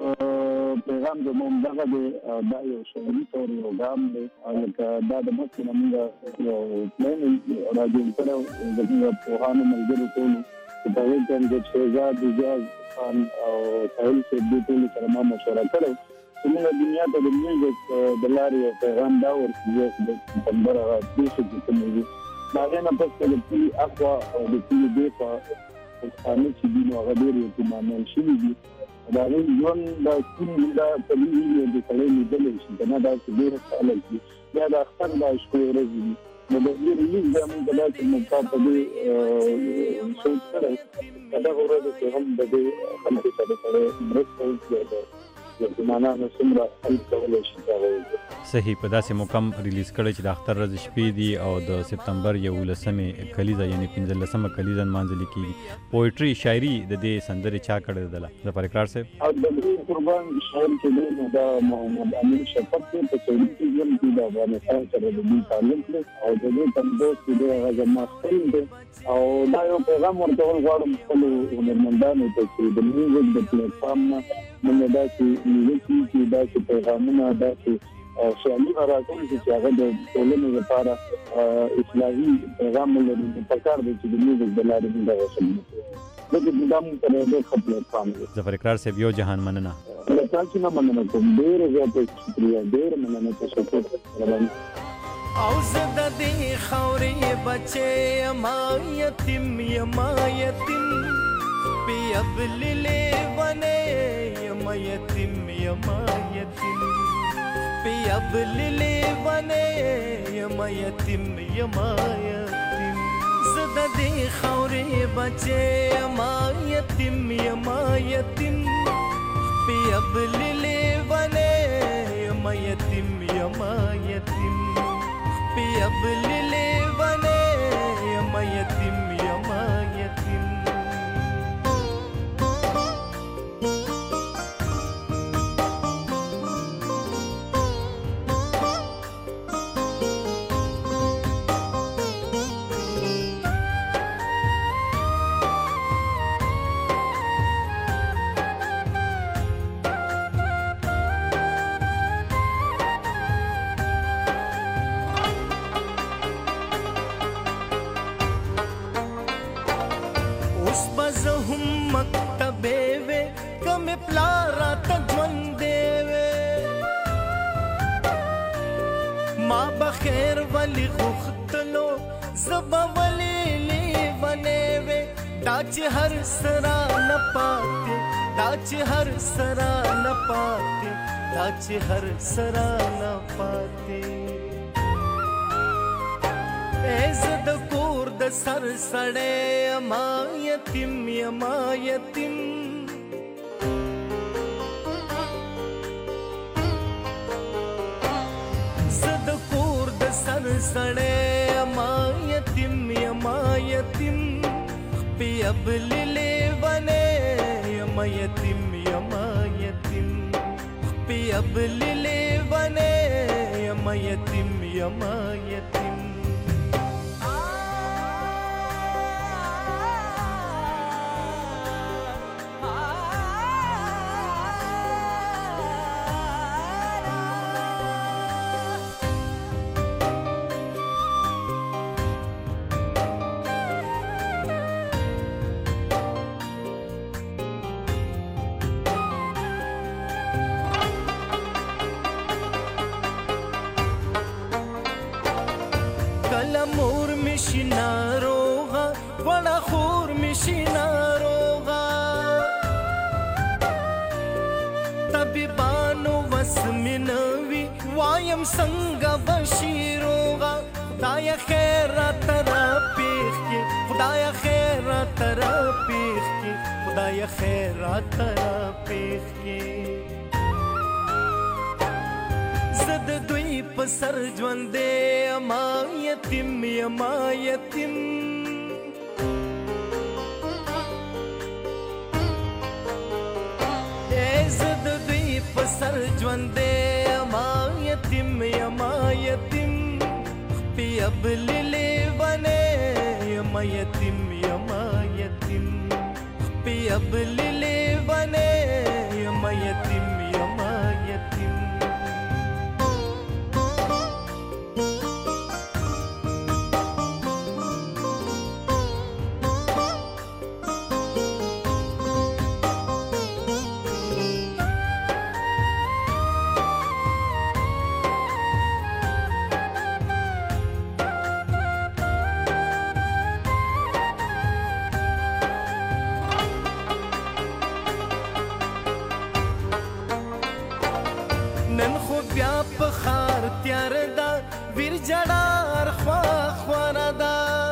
پیغام زموږ دغه دی، دا یو شعري طور یو ګام دی، لکه دا د مخکې نه موږ یو پلان راجوړ کړی زموږ پوهانو ملګرو ټولو چې په هغې کې د شهزاد اجاز خان او ساحل صاحب دې ټولو سره ما مشوره کړی چې موږ دنیا ته د میوزیک د لارې یو پیغام دا ورکړو د سپتمبر هغه پیښې چې کومې دي د هغې نه پس د پولي اخوا او د پولي دېخوا پښتانه چې دي نو هغه ډېر یتیمانان شوي دي. د هغې ژوند دا ستونزې دا طبیعي د سړی لیدلی شي که نه داسې ډېر خلک دي، بیا د اختر دا شپې ورځې دي. نو د دې ریلیز بیا مونږ ته داسې موقع په دې سوچ کړی که دغه ورځو کې هم د دې خلکو سره سره مرسته وکړي د یتیمانانو څومره هیلپ کولی شي هغه وکړي. صحیح، په داسې موقع ریلیز کړی چې د اختر ورځې شپې دي او د سپتمبر یولسمې کلیزه یعنې پنځلسمه کلیزه نمانځلې کېږي. پویټري شاعري د دې سندرې چا کړې ده ظفر اقرار صاحب؟ او د دې قربان شاعر چې دی نو دا محمد امین شفق دی، په سعودي کې ژوند کوي، د افغانستان سره د دوی تعلق دی او د دې تندوس چې دی هغه زما خپل دی او دا یو پیغام ورکول غواړم خپلو هنرمندانو ته چې د میوزیک د پلیټفارم نه موږ داسې میوزیک چې داسې پیغامونه داسې خیالي راټول شي چې هغه د ټولنې لپاره اصلاحي پیغام ولري. پکار دی چې د میوزیک د لارې موږ دغه خدمت وکړو. دغه دا موږ سره ډېر ښه پلیټفارم دی. ظفر اقرار صاحب یو جهان مننه. له تاسو نه مننه کوم، ډېره زیاته شکریه، ډېره مننه، تشکر. او زه د دې خاورې بچی یما یتیم یما یتیم پیابل لیونې یما یتیم یما یتیم پیابل لیونې یما یتیم یما یتیم زه د دې خاورې بچی یما یتیم یما یتیم پیابل لیونې یما یتیم یما یتیم پیابل لیونې یما یتیم یما یتیم. چې هر سرا نه پاتې دا چې هر سرا نه پاتې دا چې هر سرا نه پاتې ایز د کور د سر سړی یما یتیم یما یتیم زه د کور د سر سړی یما یتیم یما یتیم پیابل لیونې یما یتیم یما یتیم अब लिले बने यमा यतिम यमा यतिम کلمور مشینا روغا وړه خور مشینا روغا طبيبانو وسمنوي وایم څنګه بشي روغا خدای خیر تر پیخ کی خدای خیر تر پیخ کی خدای خیر تر پیخ کی زد دوی پسر ژوندې اما یتیم یما یتیم زد دوی پسر ژوندې اما یتیم یما یتیم خپې اب لیلې بنې یما یتیم یما یتیم خپې اب لیلې بنې یما یتیم یما یتیم نن خو بیا په خار تیار دا ویر جړار خوا خورا دا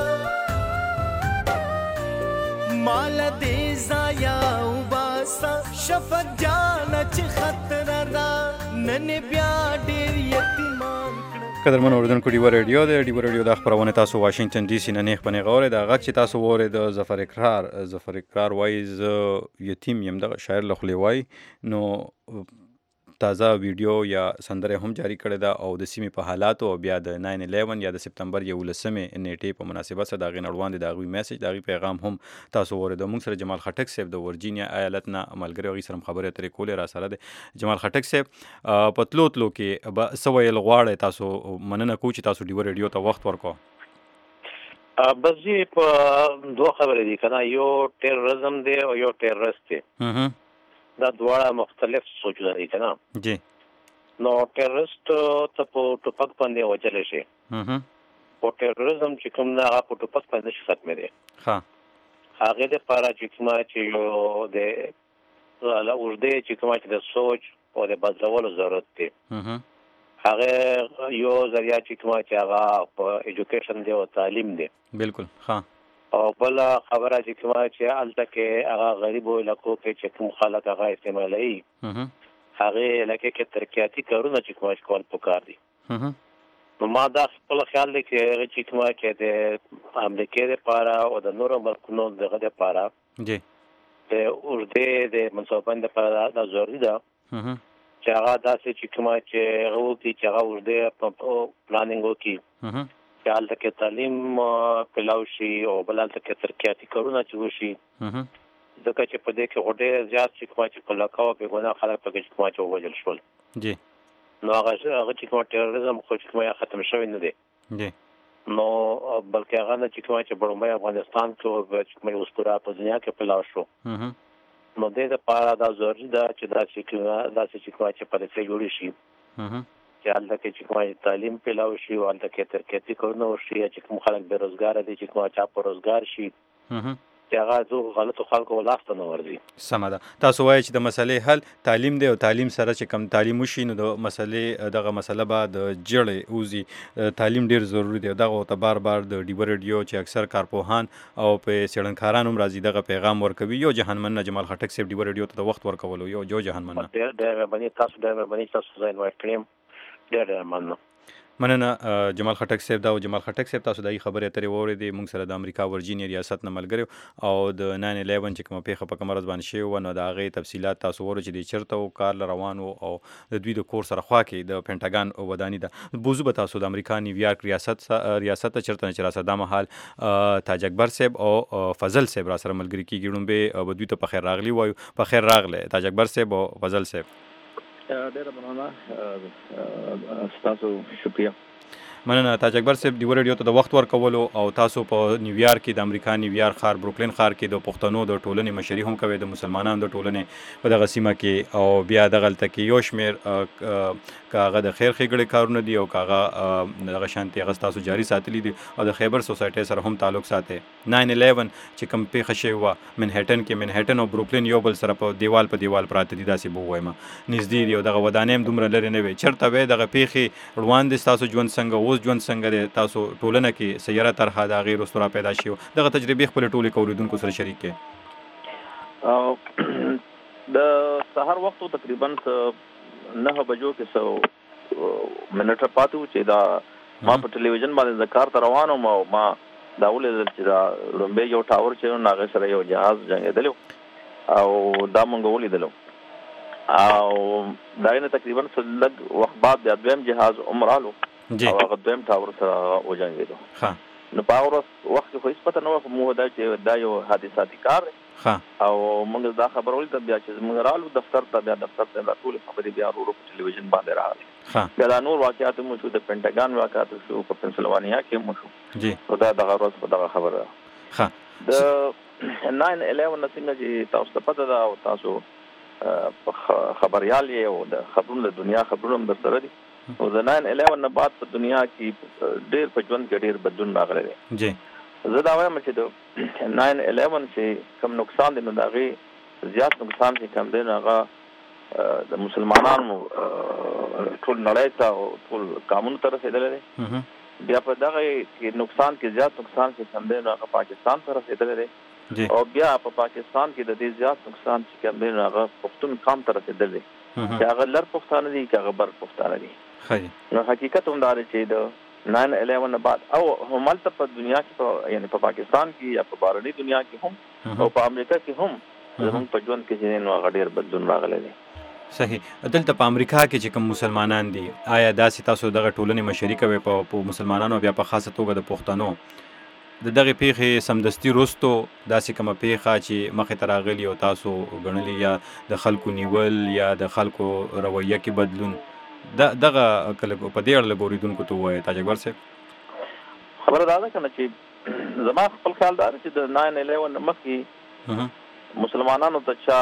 مال دې زایا وباسا شفق جان چې خطر دا نن بیا ډیر یتیمان قدرمن اوریدونکو ډیو ریډیو د ډیو ریډیو د خبرونه تاسو واشنگټن ډي سي نه نه خبرونه غوړې د غږ چې تاسو وره د ظفر اقرار ظفر اقرار وایز یتیم یم د شاعر لخوا وای نو تازه ویډیو یا سندره هم جاری کړې ده او د سیمې په حالاتو او بیا د ناین الیون یا د سپتمبر یولسمې نیټې په مناسبت سره د هغې نه وړاندې د هغوی میسج د هغوی پیغام هم تاسو واورېدو. موږ سره جمال خټک صاحب د ورجینیا ایالت نه ملګري هغوی سره هم خبرې اترې کولې را سره دی. جمال خټک صاحب په تلو تلو کې به څه ویل غواړئ؟ تاسو مننه کوو چې تاسو ډیو ریډیو ته وخت ورکړو. بس جی په دوه خبرې دي که نه، یو ټیرریزم دی او یو ټیررست دی. دا دواړه مختلف سوچونه دي که نه. جی نو ټیررست ته په ټوپک باندې وجلی شي، خو ټیرریزم چې کوم نه هغه په ټوپک باندې نشي ختمېدی. هغې دپاره چې کومه چې یو د اوږدې چې کومه چې د سوچ او د بدلولو ضرورت دی، هغه یو ذریعه چې کومه چې هغه په ایجوکیشن دی او تعلیم دی. بالکل ښه. او بل خبره چې کومه چې هلته کې هغه غریبو علاقو کې چې کوم خلک هغه استعمالوي، هغې علاقې کې ترقیاتي کارونه چې کومه چې کول پکار دي. نو ما دا خپل خیال دی چې هغه چې کومه چې د امریکې دپاره او د نورو ملکونو دغه دپاره جی د اوږدې د منصوببندۍ دپاره دا ضروري ده چې هغه داسې چې کومه چې هغه وکړي چې هغه اوږدې پلانینګ وکړي چې هلته کې تعلیم پلاو شي او بل هلته کې ترقیاتي کارونه چې وشي، ځکه چې په دې کې خو ډېر زیات چې کومه چې کلکه او بېګناه خلک پکې چې کومه چې ووژل شول. جی نو هغه هغه چې کومه ټیرریزم خو چې کومه ختم شوی نه دی. جی نو بلکې هغه نه چې کومه چې بړومبی افغانستان کې چې کومه اوس پوره په دنیا کې پلاو شو، نو دې دپاره دا ضروري ده چې داسې کومه داسې چې کومه چې پالیسۍ جوړې شي چې هلته کې چې کومه تعلیم پیلاو شي او هلته کې ترقیاتي کارونه وشي، چې کوم خلک بېروزګاره دي چې کومه چا په روزګار شي، چې هغه زه غلطو خلکو لاس ته نه ورځي. سمه ده. تاسو وایئ چې د مسلې حل تعلیم دی او تعلیم سره چې کم تعلیم وشي نو د مسلې دغه مسله به د جړې وځي. تعلیم ډېر ضروري دی. دغه ته بار بار د ډیو ریډیو چې اکثر کارپوهان او په څېړنکاران هم راځي دغه پیغام ورکوي. یو جهان مننه جمال خټک صاحب ډیو ریډیو ته د وخت ورکولو. یو جو جهان مننه. ډېر ډېر مهرباني. تاسو ډېر مهرباني، تاسو زه انوایټ کړم. ډېر ډېر مننه. مننه جمال خټک صاحب دا او جمال خټک صاحب تاسو دغه خبرې اترې واورېدې. موږ سره د امریکا ورجینیا ریاست نه ملګری او د ناین الیون چې کومه پیښه په کومه ورځ باندې شوې وه نو د هغې تفصیلات تاسو واورو چې د چېرته و کار له روان و او د دوی د کور سره خوا کې د پینټاګان وداني ده. موضوع به تاسو د امریکا نیویارک ریاست ریاست ته چېرته نه چې را سره دا مهال تاج اکبر صاحب او فضل صاحب را سره ملګري کېږي. لومبې به دوی ته په خیر راغلي وایو. په خیر راغلی تاج اکبر صاحب او فضل صاحب. ډېره مننه ستاسو شکریه. مننه تاج اکبر صاحب ډیو ریډیو ته د وخت ورکولو او تاسو په نیویارک کې د امریکا نیویارک ښار بروکلین ښار کې د پښتنو د ټولنې مشري هم کوي د مسلمانانو د ټولنې په دغه سیمه کې او بیا دغلته کې یو شمېر که هغه د خیر ښېګړې کارونه دي او که هغه دغه شانتې هغه ستاسو جاري ساتلي دي او د خیبر سوسایټۍ سره هم تعلق ساتي. ناین الیون چې کوم پیښه شوې وه منهټن کې منهټن او بروکلین یو بل سره په دیوال په دیوال پراته دي داسې به ووایم نږدې دي او دغه ودانۍ هم دومره لرې نه وي. چېرته وی دغه پیښې روان دي ستاسو ژوند څنګه اوس ژوند څنګه دی تاسو ټولنه کې سیاره طرحه د هغې وروسته را پیدا شي دغه تجربې خپلې ټولې که اورېدونکو سره شریک کړئ. د سهار وختو تقریبا نهه بجو کې څه منټه پاتې وو چې دا ما په ټلویزیون باندې د کار ته روان وم او ما دا ولیدل چې دا لومبی یو ټاور چې نو هغې سره یو جهاز جنګېدلی او دا مونږ ولیدلو او د هغې نه تقریبا څه لږ وخت بعد بیا دویم جهاز هم رالو او هغه دویم ټاور سره وجنګېدو. نو په هغه ورځ وخت کې خو هېڅ پته نه وه خو موږ دا چې دا یو حادثاتي کار دی او موږ دا خبره ولیده بیا چې موږ رالو دفتر ته بیا دفتر ته دا ټولې خبرې بیا ورو ورو په ټلویزیون باندې راغلې. بیا دا نور واقعات هم وشو د پینټاګان واقعات وشو په پنسلوانیا کې هم وشو نو دا دغه ورځ خو دغه خبره ده. د ناین الیون نه څنګه چې تاسو ته پته ده او تاسو خبریال یې او د خبرونو د دنیا خبرونه هم در سره دي او د ناین الیون نه بعد په دنیا کې ډېر په ژوند کې ډېر بدلون راغلی دی. زه دا وایم چې د ناین الیون چې کوم نقصان دی نو د هغې زیات نقصان چې کوم دی نو هغه د مسلمانانو ټول نړۍ ته او ټول قامونو ته رسېدلی دی. بیا په دغه کې نقصان کې زیات نقصان چې کوم دی نو هغه پاکستان ته رسېدلی دی او بیا په پاکستان کې د دې زیات نقصان چې کوم دی نو هغه پښتون قام ته رسېدلی دی چې هغه لر پښتانه دي که هغه بر پښتانه دي. نو حقیقت هم دا دی چې د ناین الیون نه بعد او همالته په دنیا کې یعنی په پاکستان کې یا په بهرني دنیا کې هم او په امریکا کې هم زموږ په ژوند کې چې نو هغه ډېر بدلون راغلی دی. صحیح. دلته په امریکا کې چې کوم مسلمانان دي آیا داسې تاسو دغه ټولنې مشري کوئ په مسلمانانو بیا په خاصه توګه د پښتنو د دغې پیښې سمدستي وروستو داسې کومه پیښه چې مخې ته راغلي او تاسو ګڼلې یا د خلکو نیول یا د خلکو رویه کې بدلون دغه کله په دې اړه لږ اورېدونکو ته ووایه تاج اکبر صاحب. خبره دا ده که نه چې زما خپل خیال دا دی چې د ناین الیون نه مخکې مسلمانانو ته چا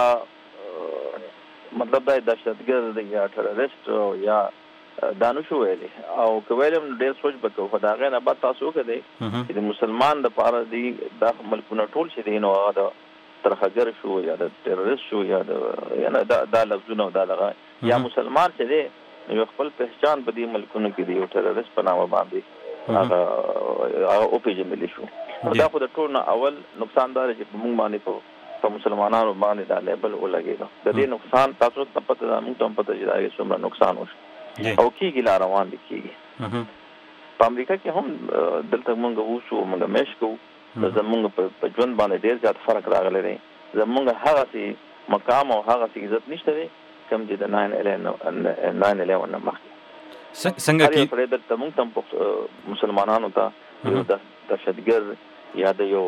مطلب دا دهشتګرد یا ټرریسټ یا دا نه شو ویلی او که ویلی هم ډېر سوچ به کوو خو د هغې نه بعد تاسو وکړئ چې د مسلمان دپاره دي دا ملکونه ټول چې دی نو هغه د ترخګر شو یا د ټرریسټ شو یا د دا لفظونه او دا دغه یا مسلمان چې دی یو خپل پهچان په دې ملکونو کې دی یو ټرریسټ په نامه باندې هغه هغه وپېژندلی شو. دا خو د ټول نه اول نقصان دا دی چې په موږ باندې په مسلمانانو باندې دا لیبل ولګېده. د دې نقصان تاسو ته پته ده موږ ته هم پته چې د هغې څومره نقصان وشو او کېږي لا روان دي کېږي. په امریکا کې هم دلته موږ اوسو موږ میشت کوو زموږ په ژوند باندې ډېر زیات فرق راغلی دی. زموږ هغسې مقام او هغسې عزت نشته دی کوم چې د ناین الیون نه مخکې. څنګه کې هر یو سړی دلته موږ ته هم مسلمانانو ته یو دهشتګرد یا د یو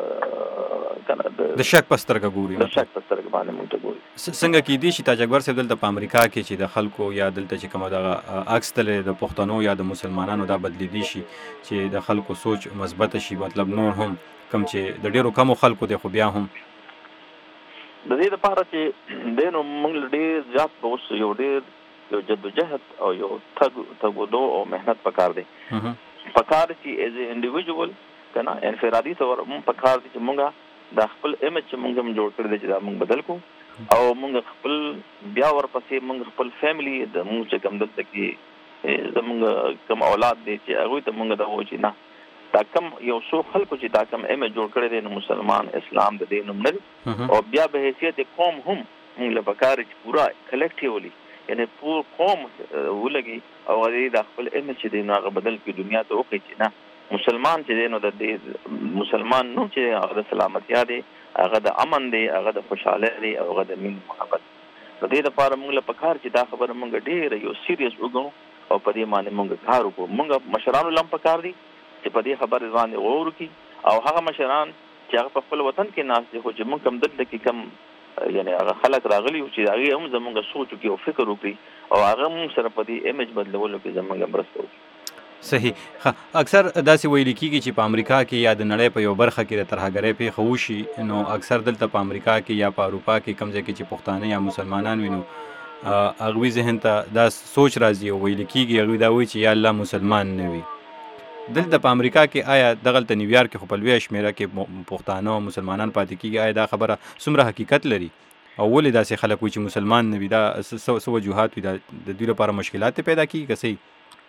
د شک په سترګه ګوري د شک په سترګه باندې موږ ته ګوري. څنګه کېدای شي تاج اکبر صاحب دلته په امریکا کې چې د خلکو یا دلته چې کومه دغه عکس تللی د پښتنو یا د مسلمانانو دا بدلیدی شي چې د خلکو سوچ مثبته شي مطلب نور هم کوم چې د ډېرو کمو خلکو دی خو بیا هم د دې لپاره چې دی نو موږ ډېر زیات به اوس یو ډېر یو جدوجهد او یو تګ تګودو او محنت پکار دی. پکار چې ایز ا انډیویجوال که نه انفرادي طور مونږ پکار دی چې مونږ دا خپل امیج چې مونږ هم جوړ کړی دی چې دا مونږ بدل کړو او مونږ خپل بیا ورپسې مونږ خپل فیملی د مونږ چې کوم دلته کې زمونږ کوم اولاد دی چې هغوی ته مونږ دا وایو چې نه دا کم یو څو خلکو چې دا کم امیج جوړ کړی دی نو مسلمان اسلام د دې نوم نه دی او بیا به حیثیت قوم هم مونږ له پکار چې پورا کلیکټیولی یعنی پور قوم ولګي او د خپل ایمیج چې دی نو هغه بدل کړي دنیا ته وکړي چې نه مسلمان چې دی نو د مسلمان نوم چې هغه د سلامتیا دی، هغه د امن دی، هغه د خوشحالۍ دی، هغه د مینې محبت. په دې لپاره موږ له پکار چې دا خبره موږ ډېره یو سیریس وګڼو او په دې باندې موږ کار وکړو. موږ مشرانو لم پکار دي چې په دې خبرې باندې غور وکړي او هغه مشران چې هغه په خپل وطن کې ناست دي خو چې موږ کم دلته کې کم یعنی هغه خلک راغلي چې هغه هم زموږ سوچ وکړي او فکر وکړي او هغه موږ سره په دې ایمیج بدلولو کې زموږ مرسته وکړي. صحیح. اکثر داسې ویل کېږي چې په امریکا کې یا د نړۍ په یو برخه کې د ترهګرۍ پیښه وشي نو اکثر دلته په امریکا کې یا په اروپا کې کوم ځای کې چې پښتانه یا مسلمانان وینو هغوی ذهن ته دا سوچ راځي او ویل کېږي هغوی دا وایي چې یا الله مسلمان نه وي. دلته په امریکا کې آیا دغلته نیویارک کې خو په لویه شمېره کې پښتانه او مسلمانان پاتې کېږي، آیا دا خبره څومره حقیقت لري او ولې داسې خلک وایي چې مسلمان نه وي؟ دا څه وجوهات وي؟ دا د دوی لپاره مشکلات پیدا کېږي که صحیح؟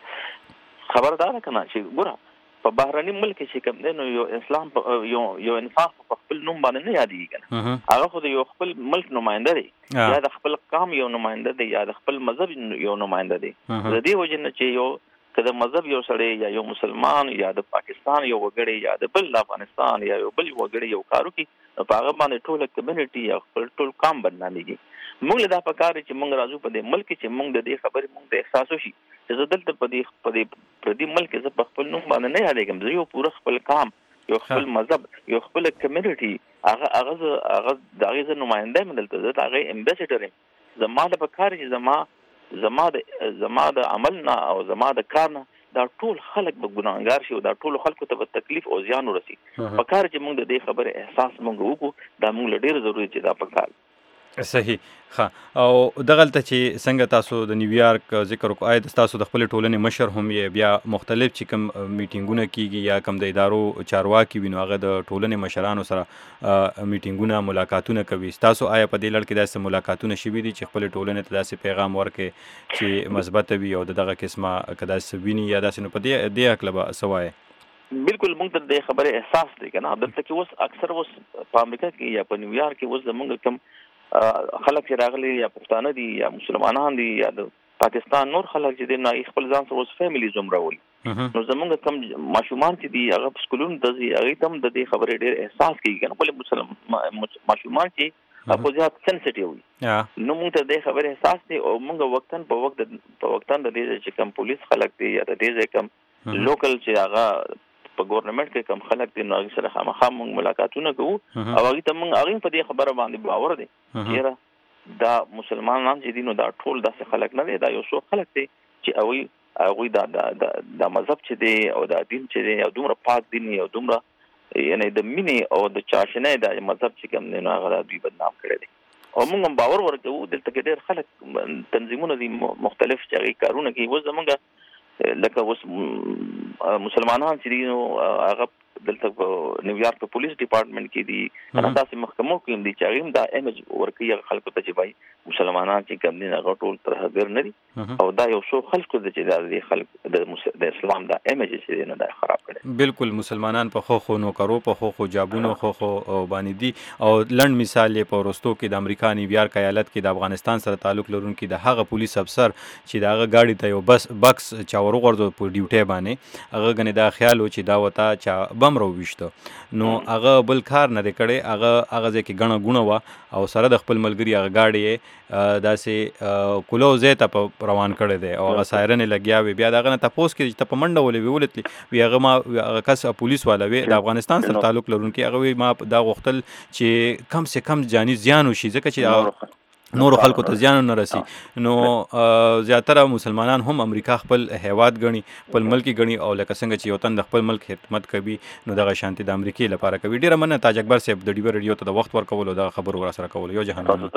خبردار کنه چې ګوره په بهرني ملک کې کوم دی نو یو اسلام یو یو انصاف په خپل نوم باندې نه یادېږي کنه، هغه خو د یو خپل ملک نماینده دی یا د خپل قوم یو نماینده دی یا د خپل مذهب یو نماینده دی. د دې وجه نه چې یو که د مذهب یو سړی یا یو مسلمان یا د پاکستان یو وګړی یا د بل افغانستان یا یو بل وګړی یو کارو کې نو په هغه باندې ټوله کمیونټي یا خپل ټول قوم بدنامېږي. موږ له دا پکار چې موږ راځو په دې ملک چې موږ د دې خبرې موږ ته احساس وشي چې زه دلته په دې په دې په دې ملک زه په خپل نوم باندې نه یادېږم، زه یو پوره خپل قوم یو خپل مذهب یو خپل کمیونټي هغه هغه هغه د هغې زه نماینده یم دلته، زه د هغې امبیسډر یم. زما د پکار چې زما زما د زما د عمل نه او زما د کار نه دا ټول خلک به ګناهګار شي او دا ټول خلکو ته به تکلیف او زیان ورسي. پکار چې موږ د دې خبرې احساس موږ وکړو دا موږ له ډېر ضروري چې دا پکار. صحیح. ښه. او دغلته چې څنګه تاسو د نیویارک ذکر وکړو، آیا تاسو د خپلې ټولنې مشر هم یې، بیا مختلف چې کوم میټینګونه کیږي یا کوم د ادارو چارواکي وي نو هغه د ټولنې مشرانو سره میټینګونه ملاقاتونه کوي، تاسو آیا په دې لړ کې داسې ملاقاتونه شوي دي چې خپلې ټولنې ته داسې پیغام ورکړي چې مثبته وي او د دغه قسمه که داسې ویني یا داسې نو په دې دې هکله به څه وایې؟ بالکل موږ ته د خبرې احساس دی که نه. دلته کې اوس اکثر اوس په امریکا کې یا په نیویارک کې اوس زموږ کوم خلک چې راغلي یا پښتانه دي یا مسلمانان دي یا د پاکستان نور خلک چې دي نو خپل ځان سره اوس فیملی زوم راولي نو زموږ کوم ماشومان چې دي هغه په سکولونو ته ځي هغوی ته هم د دې خبرې ډېر احساس کوي که نه. ولې ماشومان چې خو زیات سنسټیو وي نو موږ ته د دې خبرې احساس دی او موږ وقتاً په وخت په وقتاً د دې چې کوم پولیس خلک دي یا د دې ځای کوم لوکل چې هغه په ګورنمنټ کې کوم خلک دي نو هغوی سره خامخا موږ ملاقاتونه کوو او هغوی ته موږ هغوی په دې خبره باندې باور دی چېرې دا مسلمانان چې دي نو دا ټول داسې خلک نه دی، دا یو څو خلک دی چې هغوی هغوی دا دا مذهب چې دی او دا دین چې دی او دومره پاک دین او دومره یعنی د مینې او د چاشنۍ دا مذهب چې کوم دی نو هغه دوی بدنام کړی دی او موږ هم باور ورکوو. دلته کې ډېر خلک تنظیمونه دي مختلف چې هغوی کارونه کوي. اوس زموږ لکه اوس مسلمانان چې دي نو هغه دلته په نیویارک په پولیس ډپارټمنټ کې دي هغه داسې محکمو کې هم دي چې هغوی هم دا ایمیج ورکوي هغه خلکو ته چې وایي مسلمانان چې کوم دي هغه ټول ترهګر نه دي او دا یو څو خلکو ده چې دا د خلک د اسلام دا ایمیج چې دی نو دا خراب کړی. بالکل مسلمانان په خو خو نوکرو په خو خو جابونو خو خو باندې دي او لنډ مثال یې په وروستو کې د امریکا نیویارک ایالت کې د افغانستان سره تعلق لرونکي د هغه پولیس افسر چې د هغه ګاډي ته یو بس بکس چا ورغورځو په ډیوټۍ باندې هغه ګنې دا خیال و چې دا ورته چا بم راوویشته نو هغه بل کار نه دی کړی، هغه هغه ځای کې ګڼه ګوڼه وه او سره د خپل ملګري هغه ګاډي یې داسې کولو ځای ته روان کړی دی او هغه سایرن یې لګیا وي. بیا د هغه نه تپوس کړي چې ته په منډه ولې وې ولتلې وي هغه ما هغه کس پولیس والا وی د افغانستان سره تعلق لرونکي هغه وی ما دا غوښتل چې کم سے کم جاني زیان وشي ځکه چې نورو خلکو ته زیان نه رسي. نو زیاتره مسلمانان هم امریکا خپل هیواد ګڼي خپل ملک ګڼي او لکه څنګه چې یو تن د خپل ملک خدمت کوي نو دغه شانتي د امریکې لپاره کوي. ډېره مننه تاج اکبر صاحب د ډیوه ریډیو ته د وخت ورکولو دغه خبرو را سره کولو. یو جهان تاسو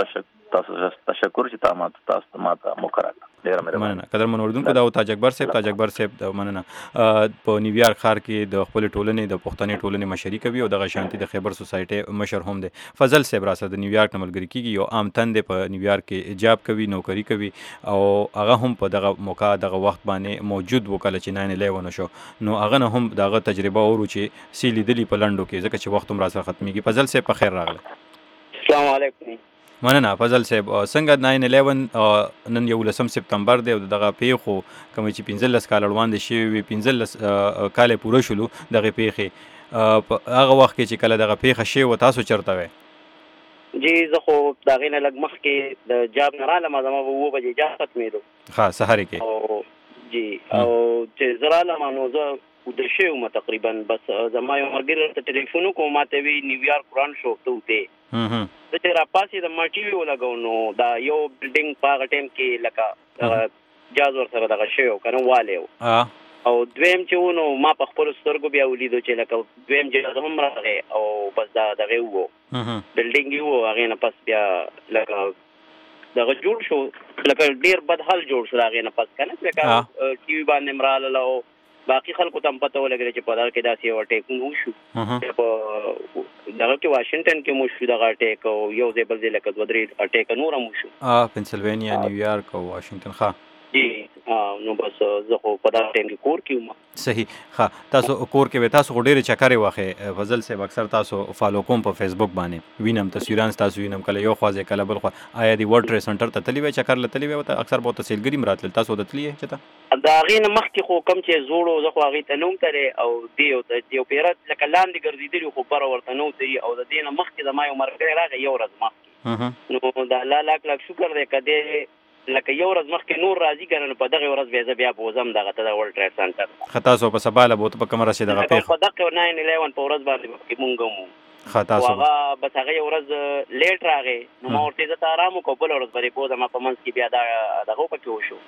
تشکر چې تاسو ماته موقع راکړه. ډېره مننه قدرمن اردوونکو. دا و تاج اکبر صاحب. تاج اکبر صاحب مننه په نیویارک ښار کې د خپل ټولنې د پښتنې ټولنې مشري کوي او دغه شانتي د خیبر سوسایټي مشر هم دی. فضل صاحب را سره د نیویارک نه ملګري کېږي، یو عام تن دی په نیویارک کې جاب کوي نوکری کوي او هغه هم په دغه موقع دغه وخت باندې موجود و کله چې ناین الیون شو نو هغه نه هم دغه تجربه اورو چې سی لیدلی په لنډو کې ځکه چې وخت هم را سره ختمیږي. فضل صاحب په خیر راغله. السلام علیکم. مننه فضل صاحب. څنګه ناین الیون نن یولسم سپتمبر دی او دغه پیښو کوم چې پنځلس کاله وړاندې شوي وي پنځلس کاله پوره شولو دغه پیښې په هغه وخت کې چې کله دغه پیښه شوې تاسو چېرته وئ؟ جی زه خو د هغې نه لږ مخکې د جاب نه رالم زما به اووه بجې جاب ختمېدو ښه سهار کې او جی او چې زه رالم نو زه وده شوی وم تقریبا بس زما یو ملګري ته ټلیفون وکړو ما ته وایي نیویارک قرآن شو ته وتې زه چې راپاسېدم ما ټي وي ولګو نو دا یو بلډینګ په هغه ټایم کې لکه جاز ورسره دغه شوی و که نه والی و او دویم چې و نو ما په خپلو سترګو بیا ولیدو چې لکه دویم جاز هم راغی او بس دا دغې وو بلډینګ یې وو هغې نه پس بیا لکه دغه جوړ شو لکه ډېر بد حال جوړ شو د هغې نه پس که نه لکه ټي وي باندې م راغله او باقي خلکو ته هم پته ولګېده چې په دغه کې داسې یو اټیکونه وشو په دغه کې واشنګټن کې مو شو دغه اټیک او یو ځای بل ځای لکه دوه درې اټیکه نور هم وشو پنسلوینیا نیویارک او واشنګټن ښه جی نو بس زه خو په دغه ټایم کې کور کې وم صحیح ښه تاسو کور کې وئ تاسو خو ډېرې چکرې واخې فضل صاحب اکثر تاسو فالو کوم په فیسبوک باندې وینم تصویران ستاسو وینم کله یو خوا ځای کله بل خوا آیا د ورلډ ټریډ سنټر ته تللي وئ چکر له تللي وئ اکثر به ورته سیلګري م راتلل تاسو ورته تللي یې چېرته د هغې نه مخکې خو کوم چې زوړ و زه خو هغې ته نه وم تللی او دې یو پیره لکه لاندې ګرځېدلي خو بره ورته نه وتلي او د دې نه مخکې زما یو ملګری راغی یو ورځ مخکې نو د الله لاک لاک شکر دی که دی لکه یو ورځ مخکې نور راځي که نه نو په دغې ورځ بیا زه بیا بوځم دغه ته د ورلډ ټریډ سنټر ښه تاسو په سبا له به ورته په کومه رسې دغه پیښه په دغه ناین الیون په ورځ باندې مخکې مونږ هم وو ښه تاسو هغه بس هغه یو ورځ لیټ راغی نو ما ورته زه ته ارام وکړو بله ورځ به دې بوځم په منځ کې بیا دا دغه پکې وشو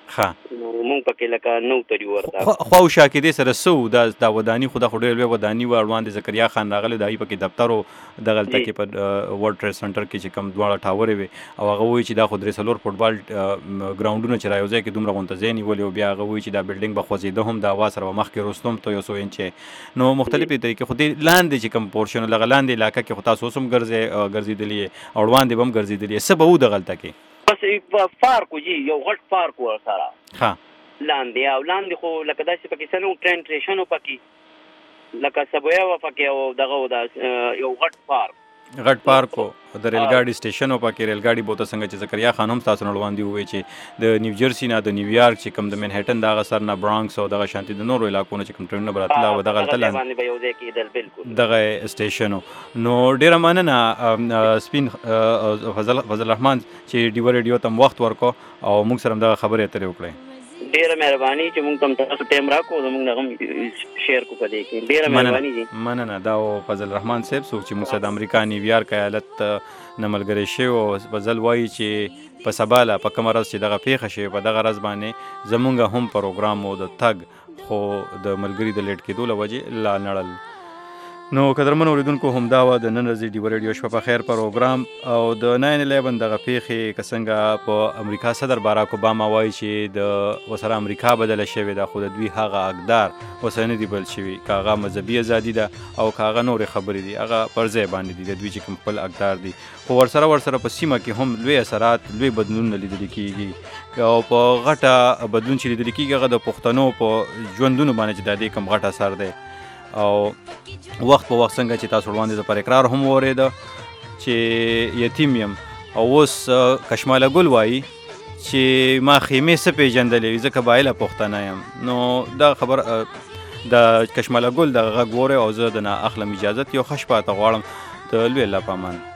ښه نو مونږ پکې لکه نه وتلي ورته خواوشا کې دې سره څه و دا وداني خو دا خو ډېر لوی وداني وه وړاندې زکریا خان راغلی د هغې پکې دفتر و دغلته کې په ورلډ ټریډ سنټر کې چې کوم دواړه ټاورې وې او هغه وایي چې دا خو درې څلور فوټبال ګراونډونه چې را یو ځای کې دومره غونته ځای نیولي او بیا هغه وایي چې دا بلډینګ به خوځېده هم د هوا سره به مخکې رستم ته یو څو انچې نو مختلفې طریقې خو دې لاندې چې کوم پورشن لغه لاندې علاقه کې خو تاسو اوس هم ګرځېدلي یې او وړاندې به هم ګرځېدلي یې څه به و دغلته کې بس پارک و جي یو غټ پارک و ورسره ښه لاندې او لاندې خو لکه داسې پکې څه نه و ټرین سټیشن و پکې لکه سبویا وه پکې او دغه و دا یو غټ پارک غټ پارک و د ریلګاډي سټیشن و پکې ریلګاډي به ورته څنګه چې زکریا خان هم ستاسو نه وړاندې ووایي چې د نیوجرسي نه د نیویارک چې کوم د منهټن د هغه سر نه برانکس او دغه شانتي د نورو علاقو نه چې کوم ټرینونه به راتله او دغلته لاندې دغه سټیشن و نو ډېره مننه سپین فضل رحمان چې ډیوه ریډیو ته وخت ورکړو او موږ سره هم دغه خبرې اترې وکړې ډېره مهرباني چې موږ ته تاسو ټایم راکړو زموږ نه هم شیر کو په دې کې ډېره مهرباني دي مننه دا و فضل رحمان صاحب څوک چې موږ سره د امریکا نیویارک ایالت نه ملګری شوی او فضل وایي چې په سبا له په کومه ورځ چې دغه پیښه شوې په دغه ورځ باندې زموږ هم پروګرام و د تګ خو د ملګري د لیټ کېدو له وجې لا نړل نو قدرمن اوریدونکو همدا وه د نن ورځې ډیوه ریډیو شپه په خیر پروګرام او د ناین الیون دغه پیښې که څنګه په امریکا صدر باراک اوباما وایي چې د ورسره امریکا بدله شوې ده خو د دوی هغه اقدار ورسره نه دي بل شوي که هغه مذهبي ازادي ده او که هغه نورې خبرې دي هغه پر ځای باندې دي د دوی چې کوم خپل اقدار دي خو ورسره ورسره په سیمه کې هم لوی اثرات لوی بدلونونه لیدل کېږي او په غټه بدلون چې لیدل کېږي هغه د پښتنو په ژوندونو باندې چې د دې کوم غټ اثر دی او وخت په وخت څنګه چې تاسو وړاندې د پر اقرار هم واورېده چې یتیم یم او اوس کشماله ګل وایي چې ما خیمې څه پېژندلې وي زه قبایله پښتنه یم نو دا خبر د کشماله ګل دغه غږ واورئ او زه د نه اخلم اجازت یو ښه شپه ته غواړم د لوی الله په امان